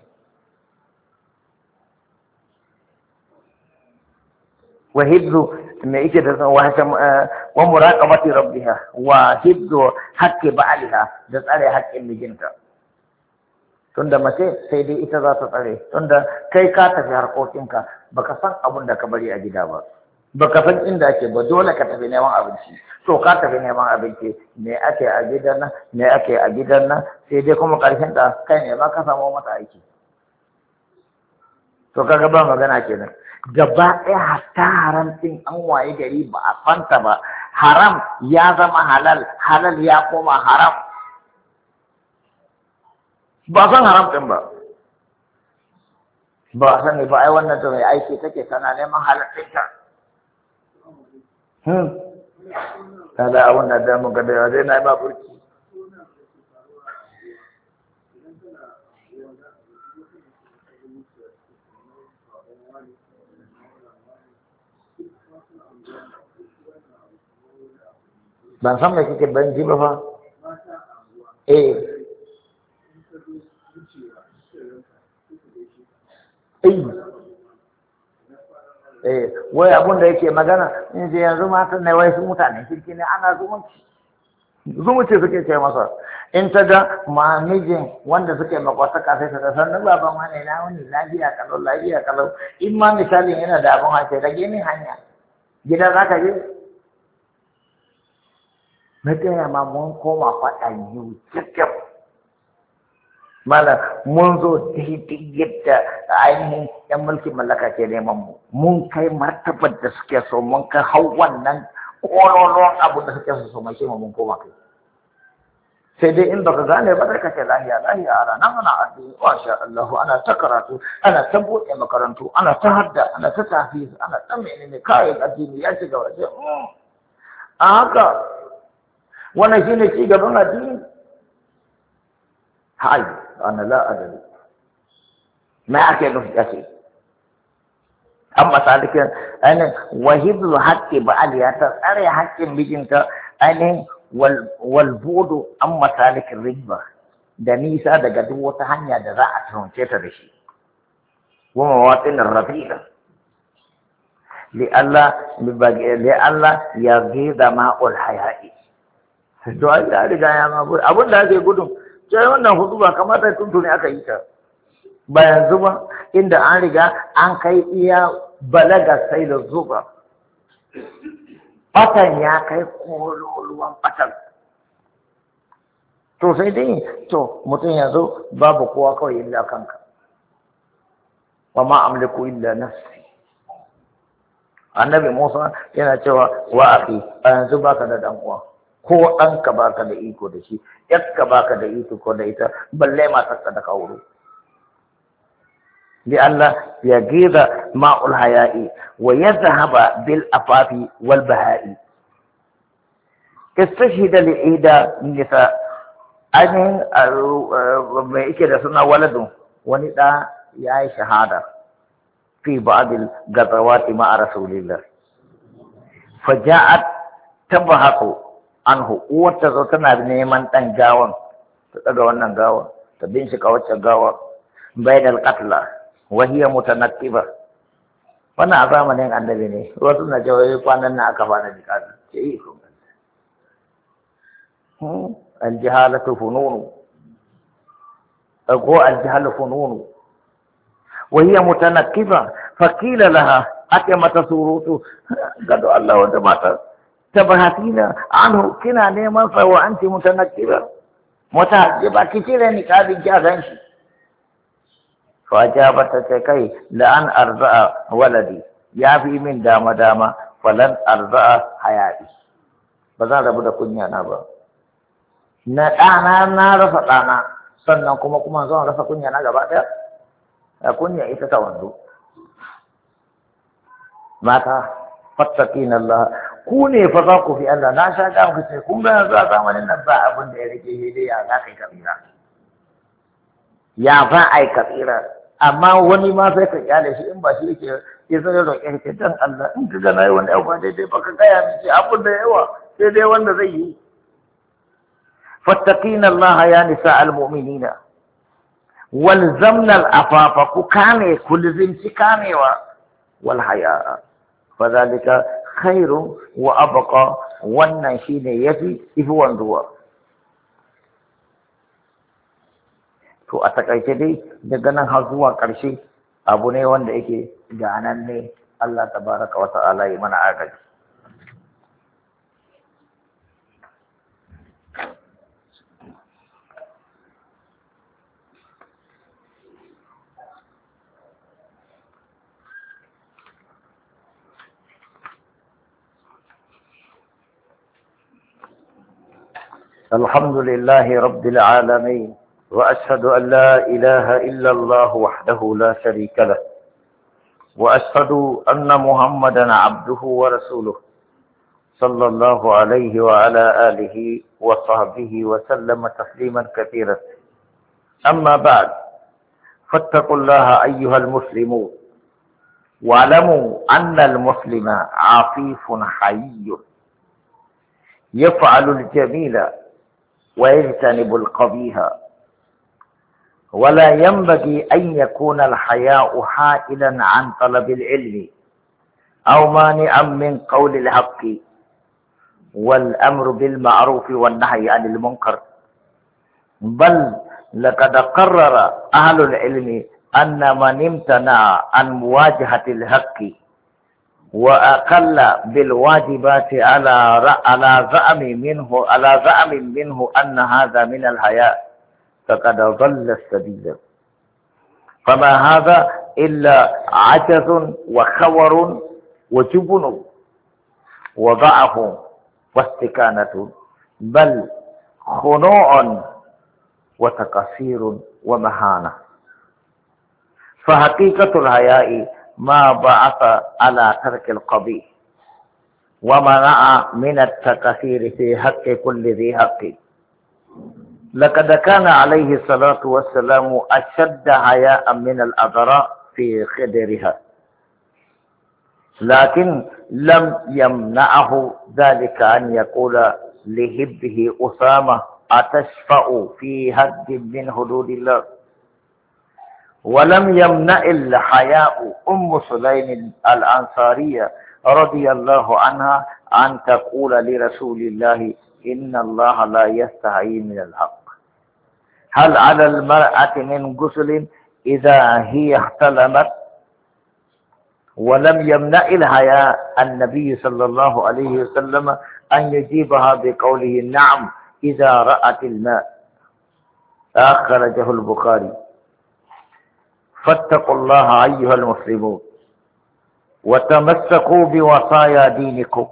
Wa hibzu me yake da wa muraqabati rabbiha wa hibzu haqqi ba'liha da tsare haƙƙin mijinta. Tunda mace sai dai ita za ta tsare, tunda kai ka tafi harkokinka baka san abin da ka bari a gida ba. Baka san inda ake ba, dole ka tafi neman abinci. To ka tafi neman abinci, me ake a gidan nan, me ake a gidan nan, sai dai kuma ƙarshen da kai ne ba ka samu mata aiki. To kaga ba magana kenan. Gaba ɗaya hatta haram ɗin an waye gari ba a fanta ba, haram ya zama halal, halal ya koma haram. Ba san haram ɗin ba. Ba sani ba ai wannan to mai aiki take tana neman halal ɗinta. Hmm. Kada abun da da muka da zai na ba burki. Ban san me kike ban ji ba fa. Eh. Eh. Eh, wai abun da yake magana in je yanzu matan ne wai su mutane kirki ne ana zumunci. Zumunci suke ce masa. In ta ga mamijin wanda suke makwataka sai ta san baban wani na wani lafiya kalau lafiya kalau in ma misalin yana da abun hace rage min hanya. Gida za ka je? Na gaya ma mun koma faɗa yiwu cikin mala mun zo daidai yadda ainihin yan mulkin mallaka ke neman mu mun kai martabar da suke so mun kai hau wannan ƙololon abu da suke so so mai mu mun koma kai sai dai in baka gane ba sai ka ce lahiya lahiya ana nan ana addini masha Allah ana ta karatu ana ta buɗe makarantu ana ta hadda ana ta tafiz ana ta menene kayan addini ya shiga waje a haka wannan shine ci gaban addini hai ana la adari ma ake nufi kace amma sadikin ainihin wahibul haqqi ba'aliya ta tsare haƙƙin mijinta ainihin wal budu an masalikin riba da nisa daga duk wata hanya da za a tuhunce ta da shi wa mawatin rafiqa li Allah li Allah ya gida ma'ul haya'i to ai ya riga ya ma abin da ake gudun sai wannan hudu ba kamata tuntuni aka yi ta ba yanzu ba inda an riga an kai iya balaga sai da zuba fatan ya kai kololuwan fatan to sai dai to mutum yanzu babu kowa kawai illa kanka wa ma amliku illa nafsi annabi Musa yana cewa wa akhi yanzu baka da dan uwa ko ɗanka baka da iko da shi yakka baka da iko ko da ita balle matarka da kauro li Allah ya gida ma'ul haya'i wa yadhhaba bil afafi wal baha'i istashhida li ida nisa anin mai yake da suna waladun wani da yayi shahada fi ba'd al gazawati ma'a rasulillah faja'at tabahatu anhu uwarta zo tana neman ɗan gawan ta ɗaga wannan gawa ta bincika wacce gawa bainal qatla wa hiya mutanaqqiba wannan a zamanin annabi ne wasu na cewa kwanan nan aka fara jikadi ce yi kun hmm al jahalatu fununu ko al jahalu fununu wa hiya mutanaqqiba fa qila laha ake mata surutu gado Allah wanda mata tabahatina anhu kina neman fa wa anti mutanakkiba mutahajjiba kitire ni kadin ki azan shi fa jabata ta kai la an arza'a waladi ya fi min dama dama falan arza'a hayati ba zan rabu da kunya na ba na dana na rasa dana sannan kuma kuma zan rasa kunya na gaba daya a kunya ita ta wando mata fattakin Allah ku ne fa za ku fi Allah na sha ga ku sai kun ga yanzu a zamanin nan ba abin da ya rike shi dai ya za ka yi kabila ya za a yi kafira amma wani ma sai ka kyale shi in ba shi yake ya zai roƙe ka dan Allah in ka ga nayi wani abu ba daidai ba ka gaya min ce abun da yawa sai dai wanda zai yi fattaqina Allah ya nisa almu'minina walzamna al'afafa ku kame ku lizinci kamewa wal haya'a fadhalika khairun wa abqa wannan shine yafi ifi wanzuwa. To a takaice dai daga nan har zuwa ƙarshe abu ne wanda yake ganan ne Allah tabaraka wa ta'ala yi mana agaji. Alhamdulillahi rabbil alamin. وأشهد أن لا إله إلا الله وحده لا شريك له وأشهد أن محمدا عبده ورسوله صلى الله عليه وعلى آله وصحبه وسلم تسليما كثيرا أما بعد فاتقوا الله أيها المسلمون واعلموا أن المسلم عفيف حي يفعل الجميل ويجتنب القبيح ولا ينبغي أن يكون الحياء حائلا عن طلب العلم أو مانعا من قول الحق والأمر بالمعروف والنهي عن المنكر بل لقد قرر أهل العلم أن من امتنع عن مواجهة الحق وأقل بالواجبات على على زعم منه على زعم منه أن هذا من الحياء فقد ضل السبيل فما هذا إلا عجز وخور وجبن وضعف واستكانة بل خنوع وتقصير ومهانة فحقيقة الحياء ما بعث على ترك القبيح ومنع من التقصير في حق كل ذي حق لقد كان عليه الصلاة والسلام أشد حياء من الأضراء في خدرها لكن لم يمنعه ذلك أن يقول لهبه أسامة أتشفأ في حد من حدود الله ولم يمنع الحياء أم سليم الأنصارية رضي الله عنها أن تقول لرسول الله إن الله لا يستحيي من الحق هل على المرأة من غسل إذا هي احتلمت ولم يمنع الحياء النبي صلى الله عليه وسلم أن يجيبها بقوله نعم إذا رأت الماء أخرجه البخاري فاتقوا الله أيها المسلمون وتمسكوا بوصايا دينكم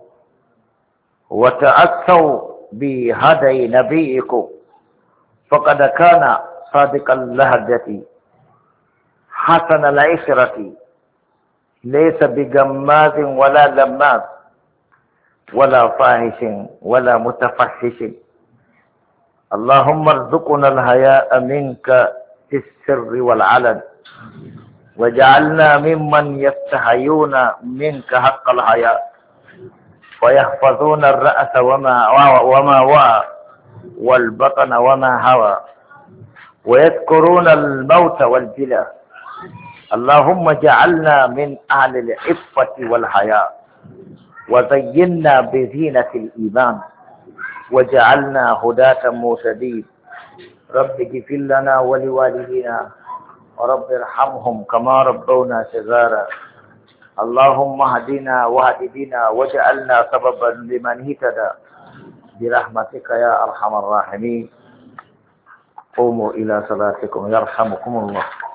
وتأسوا بهدي نبيكم فقد كان صادق اللهجة حسن العشرة ليس بجماز ولا لماز ولا فاحش ولا متفحش اللهم ارزقنا الحياء منك في السر والعلن وجعلنا ممن يستحيون منك حق الحياء ويحفظون الرأس وما وما وعى والبطن وما هوى ويذكرون الموت والجلى اللهم جعلنا من أهل العفة والحياء وزينا بزينة الإيمان وجعلنا هداة مهتدين رب اغفر لنا ولوالدينا ورب ارحمهم كما ربونا صغارا اللهم اهدنا واهد بنا واجعلنا سببا لمن اهتدى برحمتك يا أرحم الراحمين قوموا إلى صلاتكم يرحمكم الله.